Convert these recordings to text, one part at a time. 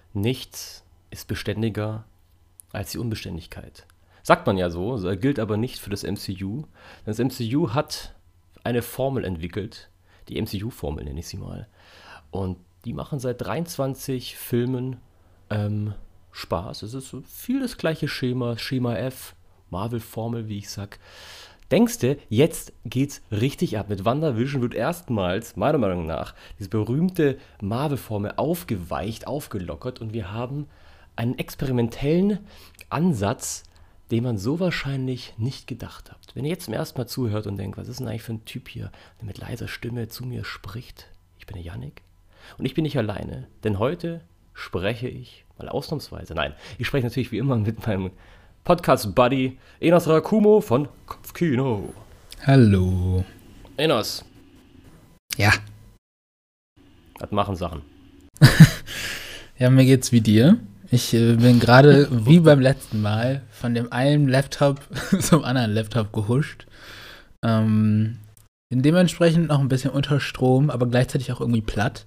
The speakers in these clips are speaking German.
nichts ist beständiger als die Unbeständigkeit. Sagt man ja so, gilt aber nicht für das MCU. Das MCU hat eine Formel entwickelt, die MCU-Formel nenne ich sie mal. Und die machen seit 23 Filmen Spaß. Es ist so viel das gleiche Schema F, Marvel-Formel, wie ich sag. Denkst du, jetzt geht's richtig ab. Mit WandaVision wird erstmals, meiner Meinung nach, diese berühmte Marvel-Formel aufgeweicht, aufgelockert und wir haben einen experimentellen Ansatz, den man so wahrscheinlich nicht gedacht hat. Wenn ihr jetzt zum ersten Mal zuhört und denkt, was ist denn eigentlich für ein Typ hier, der mit leiser Stimme zu mir spricht? Ich bin der Yannick und ich bin nicht alleine, denn heute spreche ich, mal ausnahmsweise, nein, ich spreche natürlich wie immer mit meinem Podcast-Buddy Enos Rakumo von Kopfkino. Hallo. Enos. Ja. Das machen Sachen. Ja, mir geht's wie dir. Ich bin gerade, wie beim letzten Mal, von dem einen Laptop zum anderen Laptop gehuscht. Dementsprechend noch ein bisschen unter Strom, aber gleichzeitig auch irgendwie platt.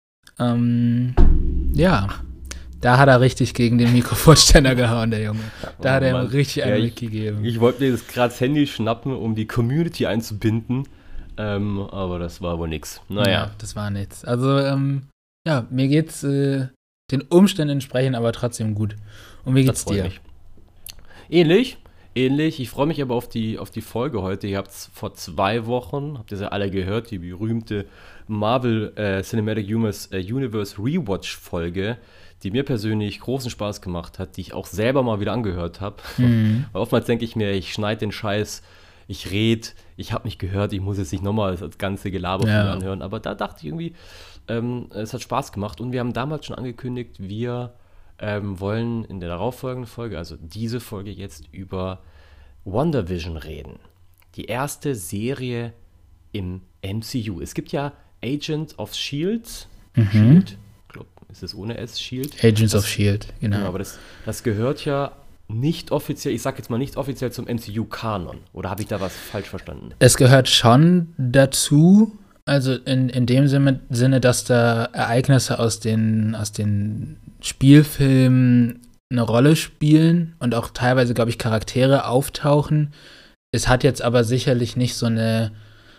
Ja, da hat er richtig gegen den Mikrofonständer gehauen, der Junge. Da hat er ihm richtig einen mitgegeben. Ich wollte mir gerade das Handy schnappen, um die Community einzubinden, aber das war wohl nix. Naja. Ja, das war nichts. Also, ja, mir geht's den Umständen entsprechend, aber trotzdem gut. Und wie geht's dir? Ähnlich. Ich freue mich aber auf die Folge heute. Ihr habt es vor 2 Wochen, habt ihr ja alle gehört, die berühmte Marvel Cinematic Universe Rewatch-Folge, die mir persönlich großen Spaß gemacht hat, die ich auch selber mal wieder angehört habe. Weil oftmals denke ich mir, ich schneide den Scheiß, ich rede, ich habe mich gehört, ich muss jetzt nicht nochmal das ganze Gelaber von mir anhören. Aber da dachte ich irgendwie, es hat Spaß gemacht. Und wir haben damals schon angekündigt, wir wollen in der darauffolgenden Folge, also diese Folge jetzt, über WandaVision reden. Die erste Serie im MCU. Es gibt ja Agents of S.H.I.E.L.D. S.H.I.E.L.D., ich glaube, ist es ohne S, S.H.I.E.L.D.? Agents of S.H.I.E.L.D., genau. Aber das gehört ja nicht offiziell, ich sag jetzt mal nicht offiziell zum MCU-Kanon. Oder habe ich da was falsch verstanden? Es gehört schon dazu, also in dem Sinne, dass da Ereignisse aus den Spielfilmen eine Rolle spielen und auch teilweise, glaube ich, Charaktere auftauchen. Es hat jetzt aber sicherlich nicht so eine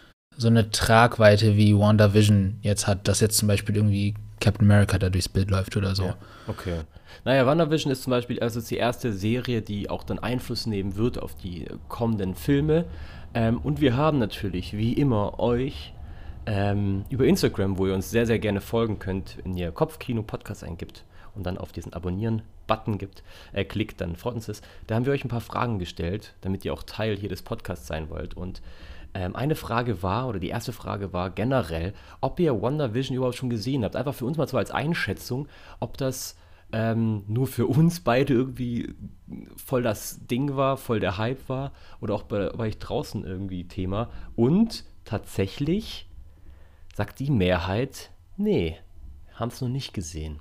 Tragweite, wie WandaVision jetzt hat, dass jetzt zum Beispiel irgendwie Captain America da durchs Bild läuft oder so. Ja, okay. Naja, WandaVision ist zum Beispiel also die erste Serie, die auch dann Einfluss nehmen wird auf die kommenden Filme. Und wir haben natürlich, wie immer, euch über Instagram, wo ihr uns sehr, sehr gerne folgen könnt, wenn ihr Kopfkino-Podcast eingibt und dann auf diesen Abonnieren-Button klickt, dann freut uns das. Da haben wir euch ein paar Fragen gestellt, damit ihr auch Teil hier des Podcasts sein wollt. Und eine Frage war, oder die erste Frage war generell, ob ihr WandaVision überhaupt schon gesehen habt. Einfach für uns mal so als Einschätzung, ob das nur für uns beide irgendwie voll das Ding war, voll der Hype war oder auch bei euch draußen irgendwie Thema. Und tatsächlich sagt die Mehrheit, nee, haben es noch nicht gesehen.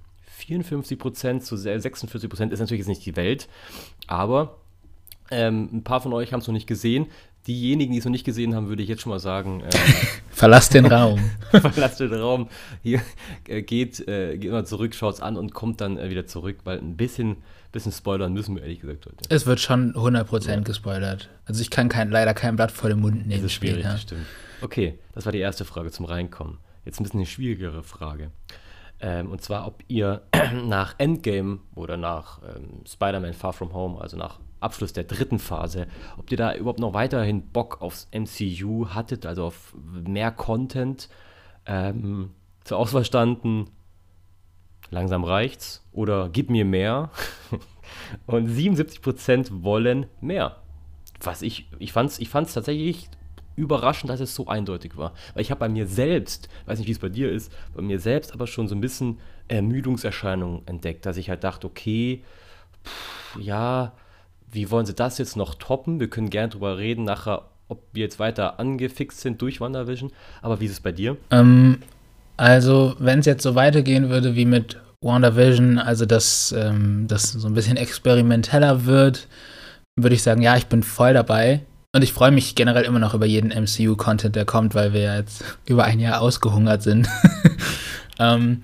54% zu 46% ist natürlich jetzt nicht die Welt, aber ein paar von euch haben es noch nicht gesehen. Diejenigen, die es noch nicht gesehen haben, würde ich jetzt schon mal sagen, verlasst den Raum. Verlasst den Raum. Hier geht mal zurück, schaut's an und kommt dann wieder zurück, weil ein bisschen spoilern müssen wir ehrlich gesagt heute. Es wird schon 100% gespoilert. Also ich kann leider kein Blatt vor den Mund nehmen. Das ist schwierig, das stimmt. Okay, das war die erste Frage zum Reinkommen. Jetzt ein bisschen eine schwierigere Frage. Und zwar, ob ihr nach Endgame oder nach Spider-Man Far From Home, also nach Abschluss der 3. Phase, ob ihr da überhaupt noch weiterhin Bock aufs MCU hattet, also auf mehr Content, zur Auswahl standen, langsam reicht's oder gib mir mehr. Und 77% wollen mehr. Ich fand's tatsächlich überraschend, dass es so eindeutig war. Weil ich habe bei mir selbst, weiß nicht, wie es bei dir ist, bei mir selbst aber schon so ein bisschen Ermüdungserscheinungen entdeckt, dass ich halt dachte, okay, ja, wie wollen sie das jetzt noch toppen? Wir können gerne drüber reden nachher, ob wir jetzt weiter angefixt sind durch WandaVision. Aber wie ist es bei dir? Also, wenn es jetzt so weitergehen würde wie mit WandaVision, also dass das so ein bisschen experimenteller wird, würde ich sagen, ja, ich bin voll dabei. Und ich freue mich generell immer noch über jeden MCU-Content, der kommt, weil wir jetzt über ein Jahr ausgehungert sind.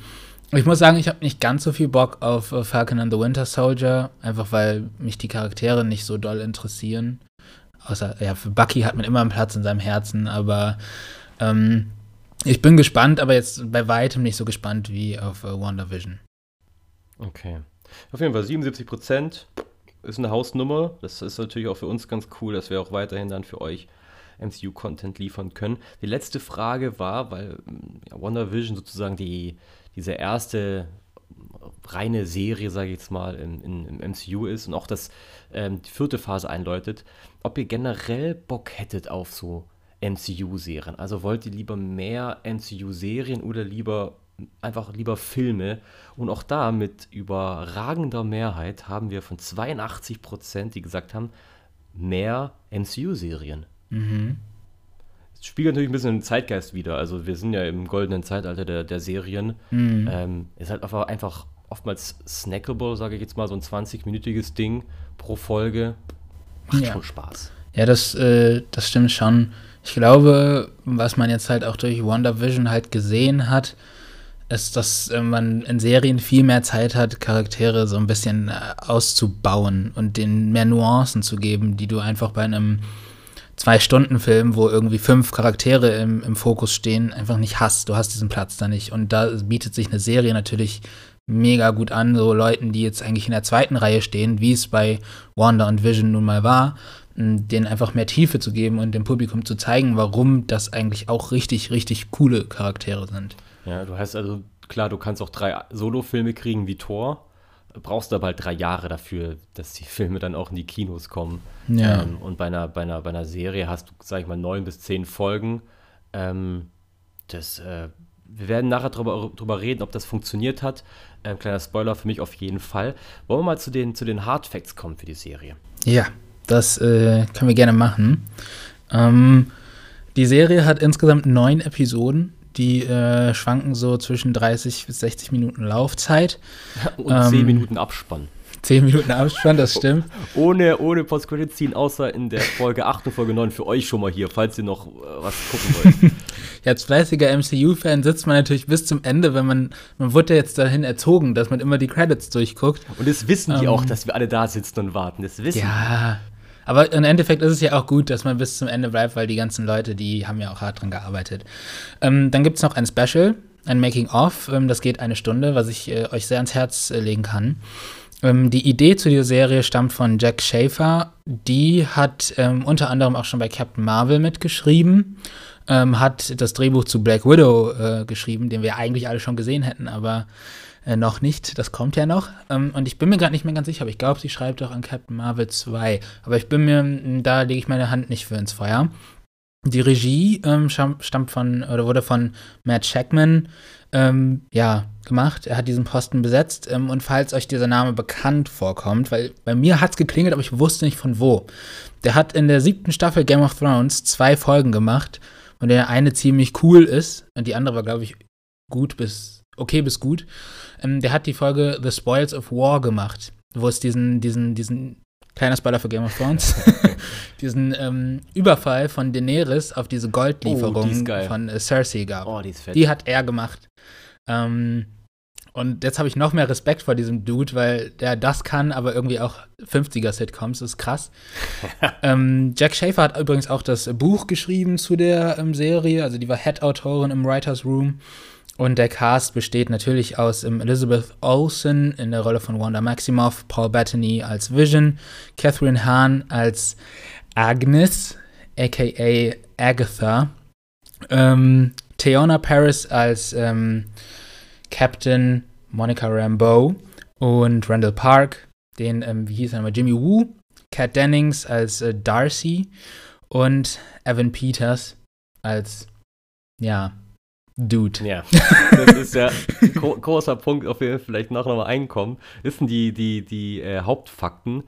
Ich muss sagen, ich habe nicht ganz so viel Bock auf Falcon and the Winter Soldier, einfach weil mich die Charaktere nicht so doll interessieren. Außer, ja, für Bucky hat man immer einen Platz in seinem Herzen, aber ich bin gespannt, aber jetzt bei weitem nicht so gespannt wie auf WandaVision. Okay. Auf jeden Fall 77% ist eine Hausnummer. Das ist natürlich auch für uns ganz cool, dass wir auch weiterhin dann für euch MCU-Content liefern können. Die letzte Frage war, weil WandaVision sozusagen diese erste reine Serie, sage ich jetzt mal, im MCU ist und auch das die 4. Phase einläutet, ob ihr generell Bock hättet auf so MCU-Serien. Also wollt ihr lieber mehr MCU-Serien oder lieber Filme? Und auch da mit überragender Mehrheit haben wir von 82%, die gesagt haben, mehr MCU-Serien. Das spiegelt natürlich ein bisschen den Zeitgeist wider. Also wir sind ja im goldenen Zeitalter der Serien. Ist halt einfach oftmals snackable, sage ich jetzt mal, so ein 20-minütiges Ding pro Folge. Macht schon Spaß. Ja, das stimmt schon. Ich glaube, was man jetzt halt auch durch WandaVision halt gesehen hat, ist, dass man in Serien viel mehr Zeit hat, Charaktere so ein bisschen auszubauen und denen mehr Nuancen zu geben, die du einfach bei einem 2-Stunden-Film, wo irgendwie 5 Charaktere im Fokus stehen, einfach nicht hast. Du hast diesen Platz da nicht. Und da bietet sich eine Serie natürlich mega gut an, so Leuten, die jetzt eigentlich in der 2. Reihe stehen, wie es bei Wanda und Vision nun mal war, denen einfach mehr Tiefe zu geben und dem Publikum zu zeigen, warum das eigentlich auch richtig, richtig coole Charaktere sind. Ja, du hast also, klar, du kannst auch 3 Solo-Filme kriegen wie Thor, brauchst aber halt 3 Jahre dafür, dass die Filme dann auch in die Kinos kommen. Ja. Und bei einer Serie hast du, sag ich mal, 9 bis 10 Folgen. Wir werden nachher drüber reden, ob das funktioniert hat. Kleiner Spoiler für mich auf jeden Fall. Wollen wir mal zu den Hard Facts kommen für die Serie? Ja, das können wir gerne machen. Die Serie hat insgesamt 9 Episoden. Die schwanken so zwischen 30 bis 60 Minuten Laufzeit. Und 10 Minuten Abspann. 10 Minuten Abspann, das stimmt. Ohne Post-Credit-Scene, außer in der Folge 8 und Folge 9 für euch schon mal hier, falls ihr noch was gucken wollt. Ja, als fleißiger MCU-Fan sitzt man natürlich bis zum Ende, wenn man wurde ja jetzt dahin erzogen, dass man immer die Credits durchguckt. Und das wissen die auch, dass wir alle da sitzen und warten. Das wissen ja. Aber im Endeffekt ist es ja auch gut, dass man bis zum Ende bleibt, weil die ganzen Leute, die haben ja auch hart dran gearbeitet. Dann gibt es noch ein Special, ein Making-of, das geht 1 Stunde, was ich euch sehr ans Herz legen kann. Die Idee zu dieser Serie stammt von Jack Schaefer. Die hat unter anderem auch schon bei Captain Marvel mitgeschrieben, hat das Drehbuch zu Black Widow geschrieben, den wir eigentlich alle schon gesehen hätten, aber noch nicht, das kommt ja noch. Und ich bin mir gerade nicht mehr ganz sicher, aber ich glaube, sie schreibt auch an Captain Marvel 2. Aber da lege ich meine Hand nicht für ins Feuer. Die Regie wurde von Matt Shakman gemacht. Er hat diesen Posten besetzt. Und falls euch dieser Name bekannt vorkommt, weil bei mir hat es geklingelt, aber ich wusste nicht von wo. Der hat in der 7. Staffel Game of Thrones 2 Folgen gemacht, von der eine ziemlich cool ist und die andere war, glaube ich, okay bis gut. Der hat die Folge The Spoils of War gemacht, wo es diesen kleiner Spoiler für Game of Thrones, diesen Überfall von Daenerys auf diese Goldlieferung von Cersei gab. Oh, die ist fett. Die hat er gemacht. Und jetzt habe ich noch mehr Respekt vor diesem Dude, weil der das kann, aber irgendwie auch 50er-Sitcoms, das ist krass. Jack Schaefer hat übrigens auch das Buch geschrieben zu der Serie, also die war Head-Autorin im Writers Room. Und der Cast besteht natürlich aus Elizabeth Olsen in der Rolle von Wanda Maximoff, Paul Bettany als Vision, Catherine Hahn als Agnes, a.k.a. Agatha, Teyonah Parris als Captain Monica Rambeau und Randall Park, wie hieß er nochmal, Jimmy Woo, Kat Dennings als Darcy und Evan Peters als, Dude. Ja, das ist ja ein großer Punkt, auf den wir vielleicht noch mal einkommen. Das sind die Hauptfakten.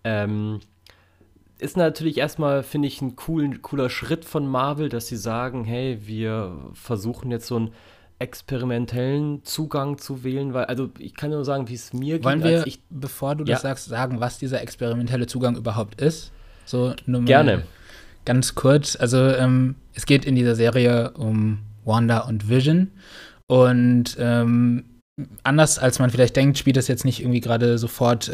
Ist natürlich erstmal, finde ich, ein cooler Schritt von Marvel, dass sie sagen, hey, wir versuchen jetzt so einen experimentellen Zugang zu wählen, weil, also ich kann nur sagen, wie es mir Wollen wir, bevor du das sagst, sagen, was dieser experimentelle Zugang überhaupt ist? So, nur mal gerne. Ganz kurz, also es geht in dieser Serie um Wanda und Vision und anders als man vielleicht denkt, spielt das jetzt nicht irgendwie gerade sofort.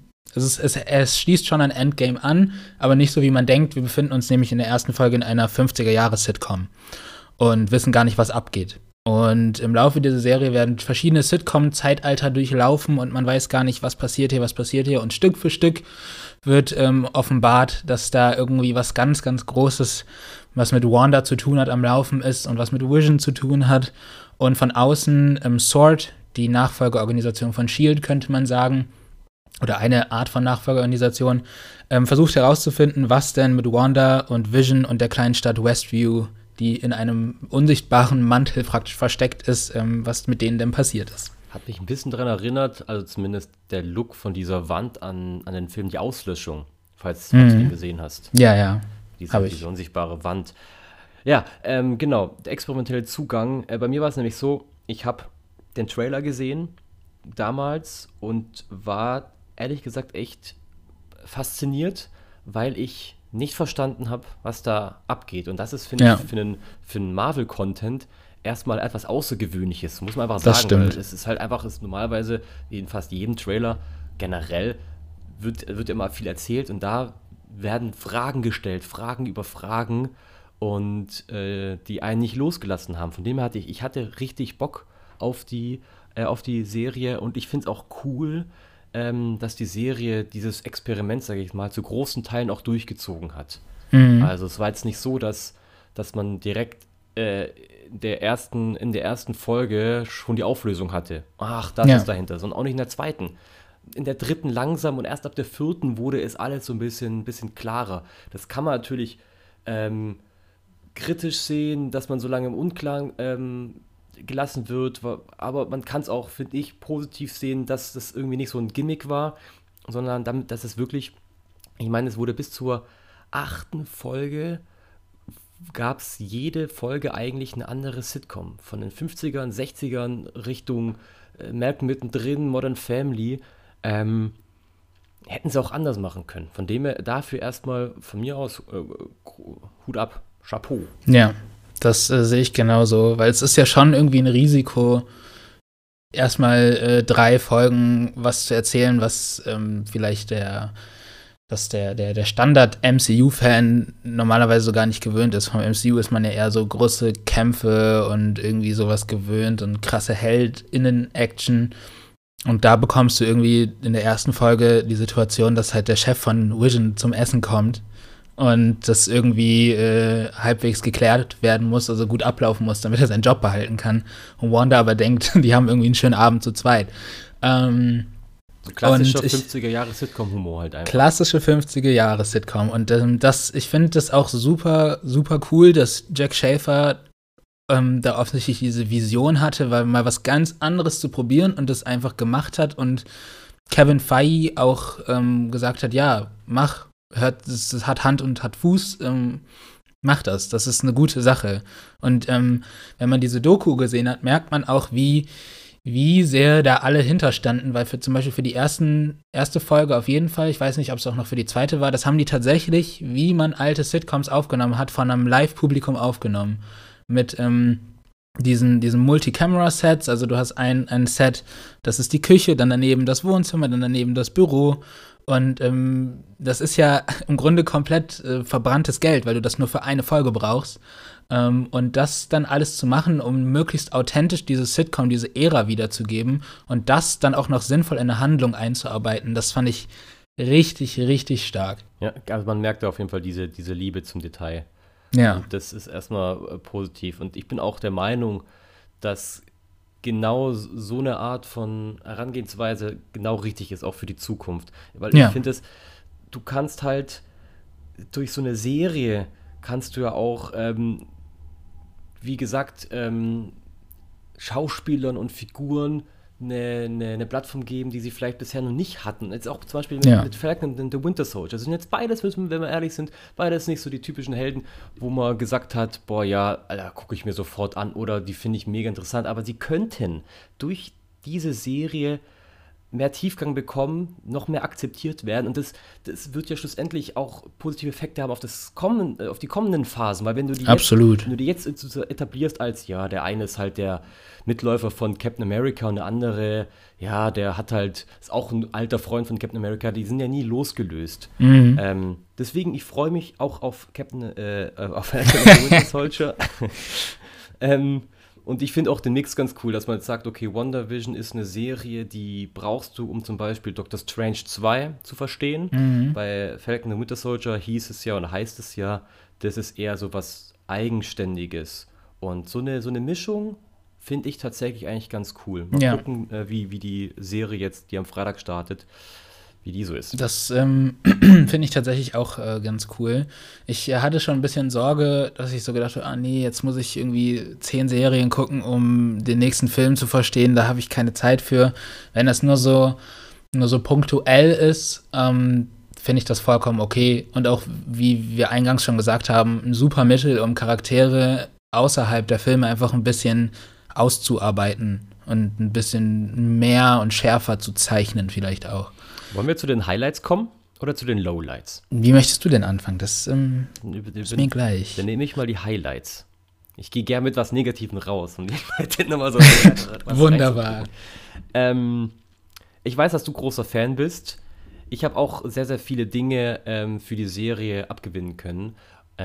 Es schließt schon an Endgame an, aber nicht so, wie man denkt. Wir befinden uns nämlich in der ersten Folge in einer 50er-Jahre-Sitcom und wissen gar nicht, was abgeht. Und im Laufe dieser Serie werden verschiedene Sitcom-Zeitalter durchlaufen und man weiß gar nicht, was passiert hier. Und Stück für Stück wird offenbart, dass da irgendwie was ganz, ganz Großes, was mit Wanda zu tun hat, am Laufen ist und was mit Vision zu tun hat. Und von außen SWORD, die Nachfolgeorganisation von S.H.I.E.L.D., könnte man sagen, oder eine Art von Nachfolgeorganisation, versucht herauszufinden, was denn mit Wanda und Vision und der kleinen Stadt Westview, die in einem unsichtbaren Mantel praktisch versteckt ist, was mit denen denn passiert ist. Hat mich ein bisschen daran erinnert, also zumindest der Look von dieser Wand an den Film Die Auslöschung, falls du ihn gesehen hast. Ja, Diese unsichtbare Wand. Ja, genau, der experimentelle Zugang. Bei mir war es nämlich so, ich habe den Trailer gesehen damals und war ehrlich gesagt echt fasziniert, weil ich nicht verstanden habe, was da abgeht. Und das ist, finde ich, für einen Marvel-Content erstmal etwas Außergewöhnliches, muss man einfach sagen. Das stimmt. Weil es ist halt einfach, ist normalerweise in fast jedem Trailer generell wird immer viel erzählt und da werden Fragen gestellt, Fragen über Fragen und die einen nicht losgelassen haben. Von dem her hatte richtig Bock auf die Serie und ich finde es auch cool, dass die Serie dieses Experiment, sage ich mal, zu großen Teilen auch durchgezogen hat. Also es war jetzt nicht so, dass man direkt in der ersten Folge schon die Auflösung hatte. Ach, das ist dahinter, sondern auch nicht in der zweiten. In der dritten langsam und erst ab der vierten wurde es alles so ein bisschen klarer. Das kann man natürlich kritisch sehen, dass man so lange im Unklaren gelassen wird, aber man kann es auch, finde ich, positiv sehen, dass das irgendwie nicht so ein Gimmick war, sondern damit, dass es wirklich, ich meine, es wurde bis zur 8. Folge gab es jede Folge eigentlich eine andere Sitcom. Von den 50ern, 60ern Richtung Malcolm mittendrin, Modern Family, hätten sie auch anders machen können. Von dem her dafür erstmal von mir aus Hut ab, Chapeau. Ja, das sehe ich genauso, weil es ist ja schon irgendwie ein Risiko, erstmal 3 Folgen was zu erzählen, was vielleicht der Standard-MCU-Fan normalerweise so gar nicht gewöhnt ist. Vom MCU ist man ja eher so große Kämpfe und irgendwie sowas gewöhnt und krasse HeldInnen-Action. Und da bekommst du irgendwie in der ersten Folge die Situation, dass halt der Chef von Vision zum Essen kommt und das irgendwie halbwegs geklärt werden muss, also gut ablaufen muss, damit er seinen Job behalten kann. Und Wanda aber denkt, die haben irgendwie einen schönen Abend zu zweit. Klassischer 50er-Jahre-Sitcom-Humor halt einfach. Klassische 50er-Jahre-Sitcom. Und ich finde das auch super, super cool, dass Jack Schaefer da offensichtlich diese Vision hatte, weil mal was ganz anderes zu probieren und das einfach gemacht hat. Und Kevin Feige auch gesagt hat, ja, mach, das hat Hand und hat Fuß, mach das. Das ist eine gute Sache. Und wenn man diese Doku gesehen hat, merkt man auch, wie sehr da alle hinterstanden, weil zum Beispiel für die erste Folge auf jeden Fall, ich weiß nicht, ob es auch noch für die zweite war, das haben die tatsächlich, wie man alte Sitcoms aufgenommen hat, von einem Live-Publikum aufgenommen. Mit diesen Multi-Camera-Sets, also du hast ein Set, das ist die Küche, dann daneben das Wohnzimmer, dann daneben das Büro. Und das ist ja im Grunde komplett verbranntes Geld, weil du das nur für eine Folge brauchst. Und das dann alles zu machen, um möglichst authentisch dieses Sitcom, diese Ära wiederzugeben und das dann auch noch sinnvoll in eine Handlung einzuarbeiten, das fand ich richtig, richtig stark. Ja, also man merkt auf jeden Fall diese Liebe zum Detail. Ja. Und das ist erstmal positiv. Und ich bin auch der Meinung, dass genau so eine Art von Herangehensweise genau richtig ist, auch für die Zukunft. Weil ich finde du kannst halt durch so eine Serie kannst du ja auch, wie gesagt, Schauspielern und Figuren eine Plattform geben, die sie vielleicht bisher noch nicht hatten. Jetzt auch zum Beispiel mit Falcon und The Winter Soldier. Das sind jetzt beides, wenn wir ehrlich sind, beides nicht so die typischen Helden, wo man gesagt hat, boah, ja, Alter, gucke ich mir sofort an oder die finde ich mega interessant. Aber sie könnten durch diese Serie mehr Tiefgang bekommen, noch mehr akzeptiert werden und das wird ja schlussendlich auch positive Effekte haben auf die kommenden Phasen, weil Absolut. wenn du die jetzt so etablierst als, ja, der eine ist halt der Mitläufer von Captain America und der andere, ja, der ist auch ein alter Freund von Captain America, die sind ja nie losgelöst. Deswegen, ich freue mich auch auf auf Falcon and the Winter Soldier. Und ich finde auch den Mix ganz cool, dass man jetzt sagt, okay, WandaVision ist eine Serie, die brauchst du, um zum Beispiel Doctor Strange 2 zu verstehen. Bei Falcon and the Winter Soldier hieß es ja und heißt es ja, das ist eher so was Eigenständiges. Und so eine Mischung finde ich tatsächlich eigentlich ganz cool. Mal gucken, wie die Serie jetzt, die am Freitag startet, wie die so ist. Das finde ich tatsächlich auch ganz cool. Ich hatte schon ein bisschen Sorge, dass ich so gedacht habe, nee, jetzt muss ich irgendwie 10 Serien gucken, um den nächsten Film zu verstehen. Da habe ich keine Zeit für. Wenn das nur so punktuell ist, finde ich das vollkommen okay. Und auch, wie wir eingangs schon gesagt haben, ein super Mittel, um Charaktere außerhalb der Filme einfach ein bisschen auszuarbeiten und ein bisschen mehr und schärfer zu zeichnen vielleicht auch. Wollen wir zu den Highlights kommen oder zu den Lowlights? Wie möchtest du denn anfangen? Das ist mir gleich. Dann nehme ich mal die Highlights. Ich gehe gerne mit was Negativem raus. Und ich werde nochmal so was Wunderbar. Ich weiß, dass du großer Fan bist. Ich habe auch sehr, sehr viele Dinge für die Serie abgewinnen können.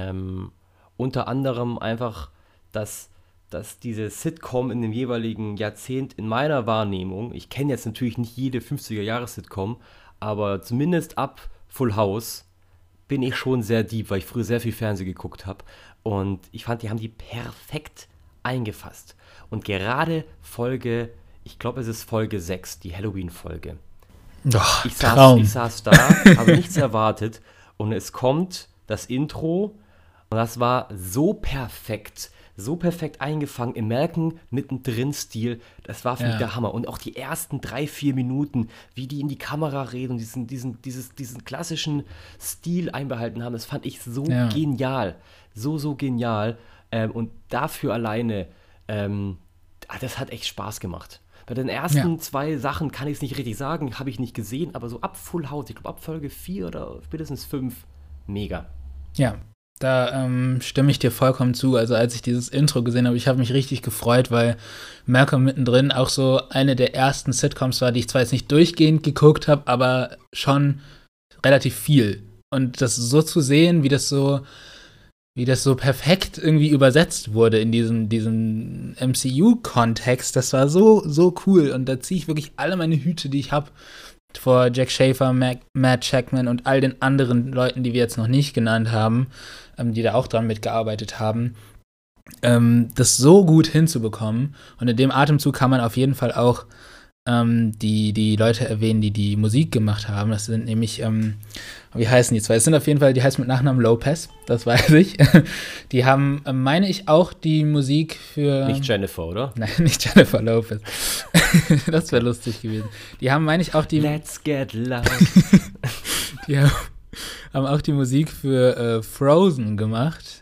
Unter anderem einfach, dass diese Sitcom in dem jeweiligen Jahrzehnt in meiner Wahrnehmung, ich kenne jetzt natürlich nicht jede 50er-Jahres-Sitcom, aber zumindest ab Full House bin ich schon sehr deep, weil ich früher sehr viel Fernsehen geguckt habe. Und ich fand, die haben die perfekt eingefasst. Und gerade ich glaube, es ist Folge 6, die Halloween-Folge. Doch, Ich saß da, habe nichts erwartet und es kommt das Intro und das war so perfekt eingefangen im Malcolm mittendrin Stil, das war für mich der Hammer. Und auch die ersten 3-4 Minuten, wie die in die Kamera reden und diesen klassischen Stil einbehalten haben, das fand ich so genial. So genial. Und dafür alleine, das hat echt Spaß gemacht. Bei den ersten 2 Sachen kann ich es nicht richtig sagen, habe ich nicht gesehen, aber so ab Full House, ich glaube ab Folge 4 oder spätestens 5, mega. Ja. Da stimme ich dir vollkommen zu. Also als ich dieses Intro gesehen habe, ich habe mich richtig gefreut, weil Malcolm mittendrin auch so eine der ersten Sitcoms war, die ich zwar jetzt nicht durchgehend geguckt habe, aber schon relativ viel. Und das so zu sehen, wie das so perfekt irgendwie übersetzt wurde in diesen MCU-Kontext, das war so cool. Und da ziehe ich wirklich alle meine Hüte, die ich habe, vor Jack Schaefer, Matt Shakman und all den anderen Leuten, die wir jetzt noch nicht genannt haben, die da auch dran mitgearbeitet haben, das so gut hinzubekommen. Und in dem Atemzug kann man auf jeden Fall auch die Leute erwähnen, die Musik gemacht haben. Das sind nämlich, wie heißen die zwei? Es sind auf jeden Fall, die heißen mit Nachnamen Lopez, das weiß ich. Die haben, meine ich, auch die Musik für... Nicht Jennifer, oder? Nein, nicht Jennifer Lopez. Das wäre lustig gewesen. Die haben, meine ich, auch die... Let's get loud. Die haben auch die Musik für Frozen gemacht.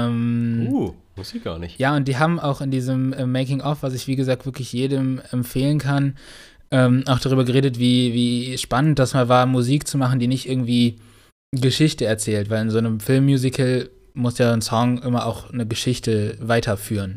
Muss ich gar nicht. Ja, und die haben auch in diesem Making-of, was ich, wie gesagt, wirklich jedem empfehlen kann, auch darüber geredet, wie spannend das mal war, Musik zu machen, die nicht irgendwie Geschichte erzählt, weil in so einem Filmmusical muss ja ein Song immer auch eine Geschichte weiterführen.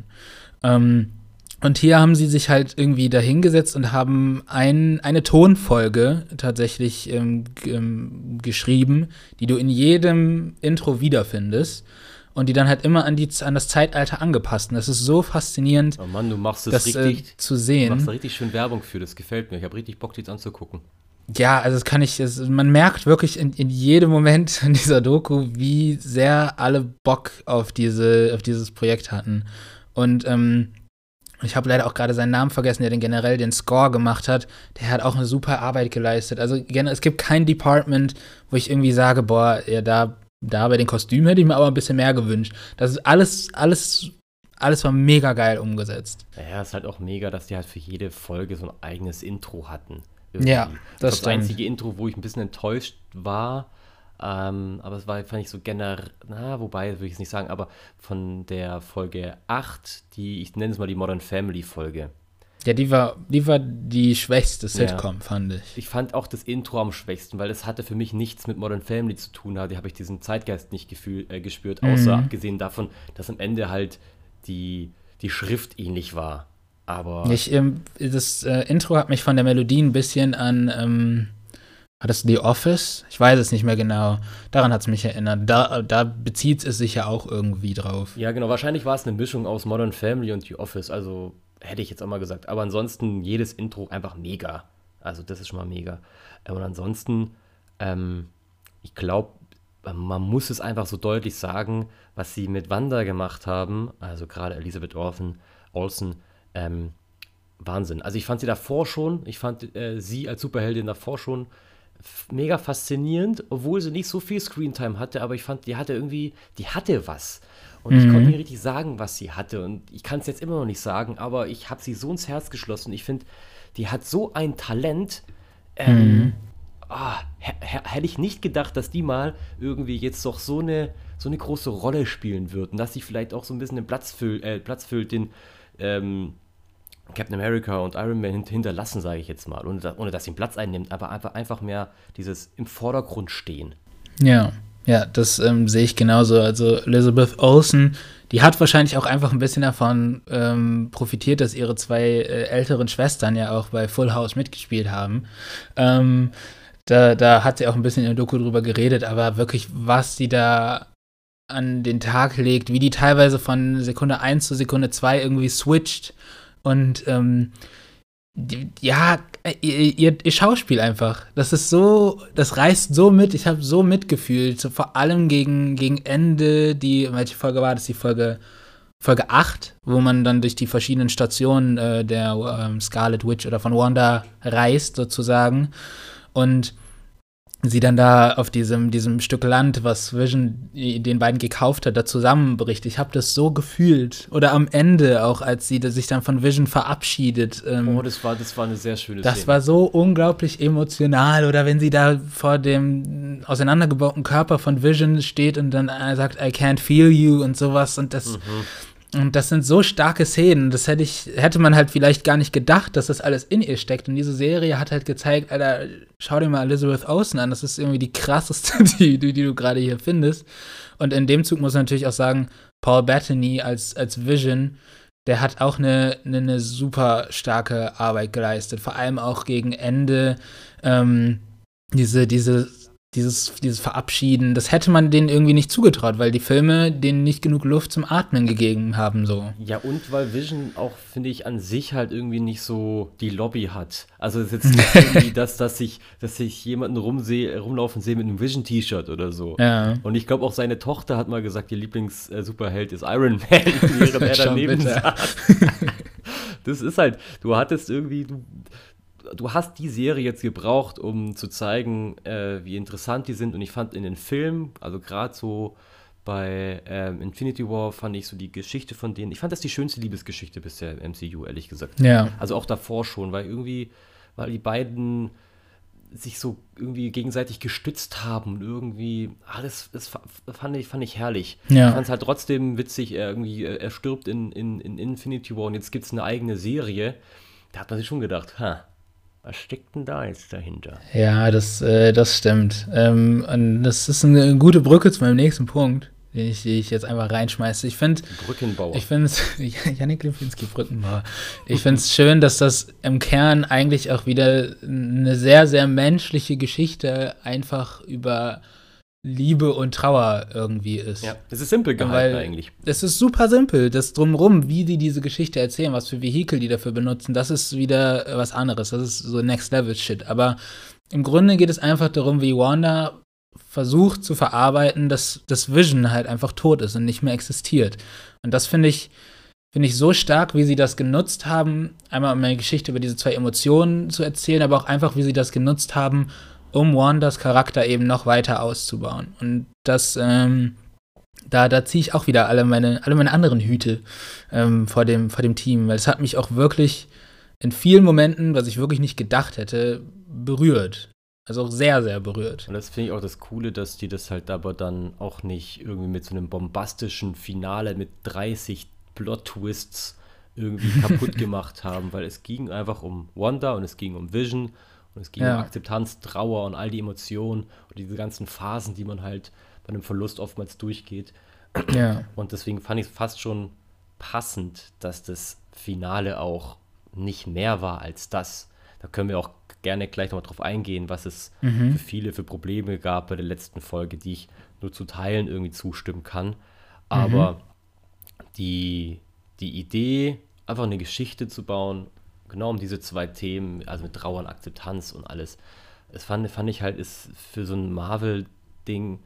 Und hier haben sie sich halt irgendwie dahingesetzt und haben eine Tonfolge tatsächlich geschrieben, die du in jedem Intro wiederfindest. Und die dann halt immer an das Zeitalter angepasst. Und das ist so faszinierend, oh Mann, du machst das zu sehen. Du machst da richtig schön Werbung für, das gefällt mir. Ich habe richtig Bock, die jetzt anzugucken. Ja, also man merkt wirklich in jedem Moment in dieser Doku, wie sehr alle Bock auf dieses Projekt hatten. Und ich habe leider auch gerade seinen Namen vergessen, der generell den Score gemacht hat. Der hat auch eine super Arbeit geleistet. Also es gibt kein Department, wo ich irgendwie sage, boah, ja, da bei den Kostümen hätte ich mir aber ein bisschen mehr gewünscht. Das ist alles war mega geil umgesetzt. Ja, es ist halt auch mega, dass die halt für jede Folge so ein eigenes Intro hatten. Irgendwie. Ja, das stimmt. Das einzige Intro, wo ich ein bisschen enttäuscht war, aber es fand ich so generell, wobei, würde ich es nicht sagen, aber von der Folge 8, ich nenne es mal die Modern Family Folge. Ja, die war die schwächste Sitcom, fand ich. Ich fand auch das Intro am schwächsten, weil es hatte für mich nichts mit Modern Family zu tun. Da habe ich diesen Zeitgeist nicht gespürt, außer abgesehen davon, dass am Ende halt die Schrift ähnlich war. Aber Das Intro hat mich von der Melodie ein bisschen an, war das The Office? Ich weiß es nicht mehr genau. Daran hat es mich erinnert. Da bezieht es sich ja auch irgendwie drauf. ja, genau, wahrscheinlich war es eine Mischung aus Modern Family und The Office, also hätte ich jetzt auch mal gesagt. Aber ansonsten jedes Intro einfach mega. Also das ist schon mal mega. Und ansonsten, ich glaube, man muss es einfach so deutlich sagen, was sie mit Wanda gemacht haben, also gerade Elizabeth Olsen, Wahnsinn. Also ich fand sie davor schon, ich fand sie als Superheldin davor schon mega faszinierend, obwohl sie nicht so viel Screentime hatte, aber ich fand, die hatte was. Und ich konnte nicht richtig sagen, was sie hatte. Und ich kann es jetzt immer noch nicht sagen, aber ich habe sie so ins Herz geschlossen. Ich finde, die hat so ein Talent. Hätte ich nicht gedacht, dass die mal irgendwie jetzt doch so eine große Rolle spielen wird. Und dass sie vielleicht auch so ein bisschen den Platz füllt, den Captain America und Iron Man hinterlassen, sage ich jetzt mal. Ohne dass sie einen Platz einnimmt, aber einfach mehr dieses im Vordergrund stehen. Ja, das sehe ich genauso. Also Elizabeth Olsen, die hat wahrscheinlich auch einfach ein bisschen davon profitiert, dass ihre zwei älteren Schwestern ja auch bei Full House mitgespielt haben. Da hat sie auch ein bisschen in der Doku drüber geredet, aber wirklich, was sie da an den Tag legt, wie die teilweise von Sekunde 1 zu Sekunde 2 irgendwie switcht und ihr Schauspiel einfach. Das reißt so mit, ich habe so mitgefühlt, so vor allem gegen Ende, welche Folge war das? Die Folge 8, wo man dann durch die verschiedenen Stationen der Scarlet Witch oder von Wanda reist, sozusagen. Und sie dann da auf diesem Stück Land, was Vision den beiden gekauft hat, da zusammenbricht. Ich habe das so gefühlt. Oder am Ende auch, als sie sich dann von Vision verabschiedet. Das war eine sehr schöne Szene. Das war so unglaublich emotional. Oder wenn sie da vor dem auseinandergebauten Körper von Vision steht und dann sagt, I can't feel you und sowas. Und das sind so starke Szenen, das hätte man halt vielleicht gar nicht gedacht, dass das alles in ihr steckt. Und diese Serie hat halt gezeigt, Alter, schau dir mal Elizabeth Olsen an, das ist irgendwie die krasseste, die du gerade hier findest. Und in dem Zug muss man natürlich auch sagen, Paul Bettany als Vision, der hat auch eine super starke Arbeit geleistet. Vor allem auch gegen Ende, dieses Verabschieden, das hätte man denen irgendwie nicht zugetraut, weil die Filme denen nicht genug Luft zum Atmen gegeben haben, so. Ja, und weil Vision auch, finde ich, an sich halt irgendwie nicht so die Lobby hat. Also es ist jetzt nicht irgendwie dass ich jemanden rumlaufen sehe mit einem Vision-T-Shirt oder so. Ja. Und ich glaube auch seine Tochter hat mal gesagt, ihr Lieblings-Superheld ist Iron Man, während er daneben saß. Das ist halt, du hast die Serie jetzt gebraucht, um zu zeigen, wie interessant die sind. Und ich fand in den Filmen, also gerade so bei Infinity War, fand ich so die Geschichte von denen, ich fand das die schönste Liebesgeschichte bisher im MCU, ehrlich gesagt. Ja. Also auch davor schon, weil die beiden sich so irgendwie gegenseitig gestützt haben und irgendwie, das fand ich herrlich. Ja. Ich fand es halt trotzdem witzig, er stirbt in Infinity War und jetzt gibt es eine eigene Serie. Da hat man sich schon gedacht, was steckt denn da jetzt dahinter? Ja, das stimmt. Und das ist eine gute Brücke zu meinem nächsten Punkt, die ich jetzt einfach reinschmeiße. Brückenbauer. Ich finde es, Janik Lipinski, Brückenbauer. Ich finde es schön, dass das im Kern eigentlich auch wieder eine sehr, sehr menschliche Geschichte einfach über Liebe und Trauer irgendwie ist. Ja, es ist simpel gehalten eigentlich. Es ist super simpel. Das Drumherum, wie die diese Geschichte erzählen, was für Vehikel die dafür benutzen, das ist wieder was anderes. Das ist so Next-Level-Shit. Aber im Grunde geht es einfach darum, wie Wanda versucht zu verarbeiten, dass das Vision halt einfach tot ist und nicht mehr existiert. Und das finde ich so stark, wie sie das genutzt haben, einmal um eine Geschichte über diese zwei Emotionen zu erzählen, aber auch einfach, wie sie das genutzt haben, um Wandas Charakter eben noch weiter auszubauen. Und das, da ziehe ich auch wieder alle meine anderen Hüte vor dem Team, weil es hat mich auch wirklich in vielen Momenten, was ich wirklich nicht gedacht hätte, berührt. Also auch sehr, sehr berührt. Und das finde ich auch das Coole, dass die das halt aber dann auch nicht irgendwie mit so einem bombastischen Finale mit 30 Plot-Twists irgendwie kaputt gemacht haben, weil es ging einfach um Wanda und es ging um Vision und es ging um Akzeptanz, Trauer und all die Emotionen und diese ganzen Phasen, die man halt bei einem Verlust oftmals durchgeht. Ja. Und deswegen fand ich es fast schon passend, dass das Finale auch nicht mehr war als das. Da können wir auch gerne gleich nochmal drauf eingehen, was es für viele für Probleme gab bei der letzten Folge, die ich nur zu Teilen irgendwie zustimmen kann. Aber die Idee, einfach eine Geschichte zu bauen, genau um diese zwei Themen, also mit Trauer und Akzeptanz und alles, das fand ich halt, ist für so ein Marvel-Ding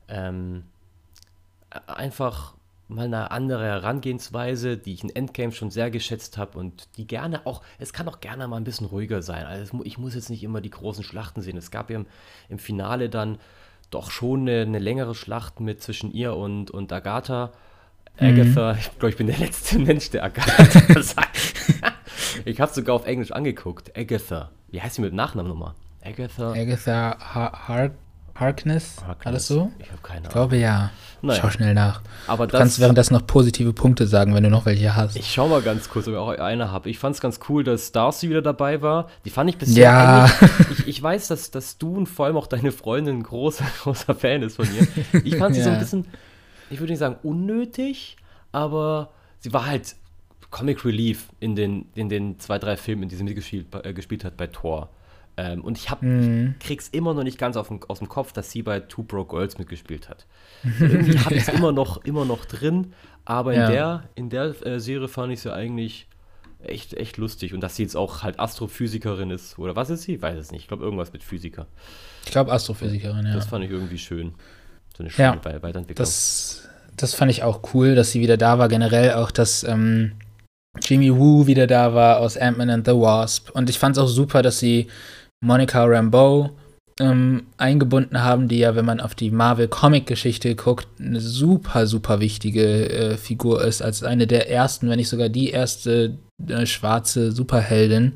einfach mal eine andere Herangehensweise, die ich in Endgame schon sehr geschätzt habe und die gerne auch, es kann auch gerne mal ein bisschen ruhiger sein. Also ich muss jetzt nicht immer die großen Schlachten sehen. Es gab ja im Finale dann doch schon eine längere Schlacht mit zwischen ihr und Agatha. Agatha, ich glaube, ich bin der letzte Mensch, der Agatha sagt. Ich habe es sogar auf Englisch angeguckt. Agatha. Wie heißt sie mit Nachnamen nochmal? Agatha Harkness? Alles so? Ich habe keine Ahnung. Ich glaube ja. Naja. Schau schnell nach. Aber du kannst währenddessen noch positive Punkte sagen, wenn du noch welche hast. Ich schau mal ganz kurz, ob ich auch eine habe. Ich fand es ganz cool, dass Darcy wieder dabei war. Die fand ich bisher eigentlich. Ich weiß, dass du und vor allem auch deine Freundin ein großer Fan ist von ihr. Ich fand sie so ein bisschen, ich würde nicht sagen unnötig, aber sie war halt Comic Relief in den 2, 3 Filmen, in die sie mitgespielt hat bei Thor. Und ich krieg's immer noch nicht ganz aus dem Kopf, dass sie bei Two Broke Girls mitgespielt hat. So, irgendwie habe ich es immer noch drin, aber in der Serie fand ich sie eigentlich echt lustig. Und dass sie jetzt auch halt Astrophysikerin ist, oder was ist sie? Ich weiß es nicht. Ich glaube, irgendwas mit Physiker. Ich glaube, Astrophysikerin, ja. Das fand ich irgendwie schön. So eine schöne Weiterentwicklung. Das fand ich auch cool, dass sie wieder da war. Generell auch, dass Jimmy Woo wieder da war aus Ant-Man and the Wasp. Und ich fand es auch super, dass sie Monica Rambeau eingebunden haben, die ja, wenn man auf die Marvel-Comic-Geschichte guckt, eine super, super wichtige Figur ist, als eine der ersten, wenn nicht sogar die erste schwarze Superheldin,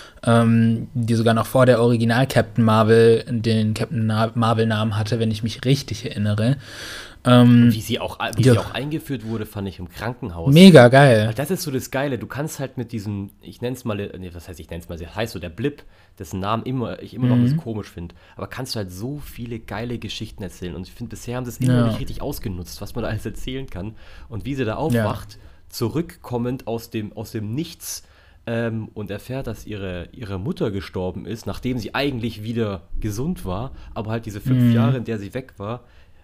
die sogar noch vor der Original Captain Marvel den Captain Marvel-Namen hatte, wenn ich mich richtig erinnere. Wie sie auch eingeführt wurde, fand ich im Krankenhaus. Mega geil. Weil das ist so das Geile. Du kannst halt mit diesem, das heißt so der Blip, dessen Namen ich immer noch ein bisschen komisch finde. Aber kannst du halt so viele geile Geschichten erzählen. Und ich finde, bisher haben sie es immer nicht richtig ausgenutzt, was man da alles erzählen kann. Und wie sie da aufwacht, zurückkommend aus dem Nichts und erfährt, dass ihre Mutter gestorben ist, nachdem sie eigentlich wieder gesund war, aber halt diese 5 Jahre, in der sie weg war,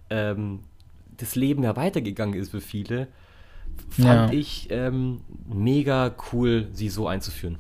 das Leben ja weitergegangen ist für viele, fand ich mega cool, sie so einzuführen.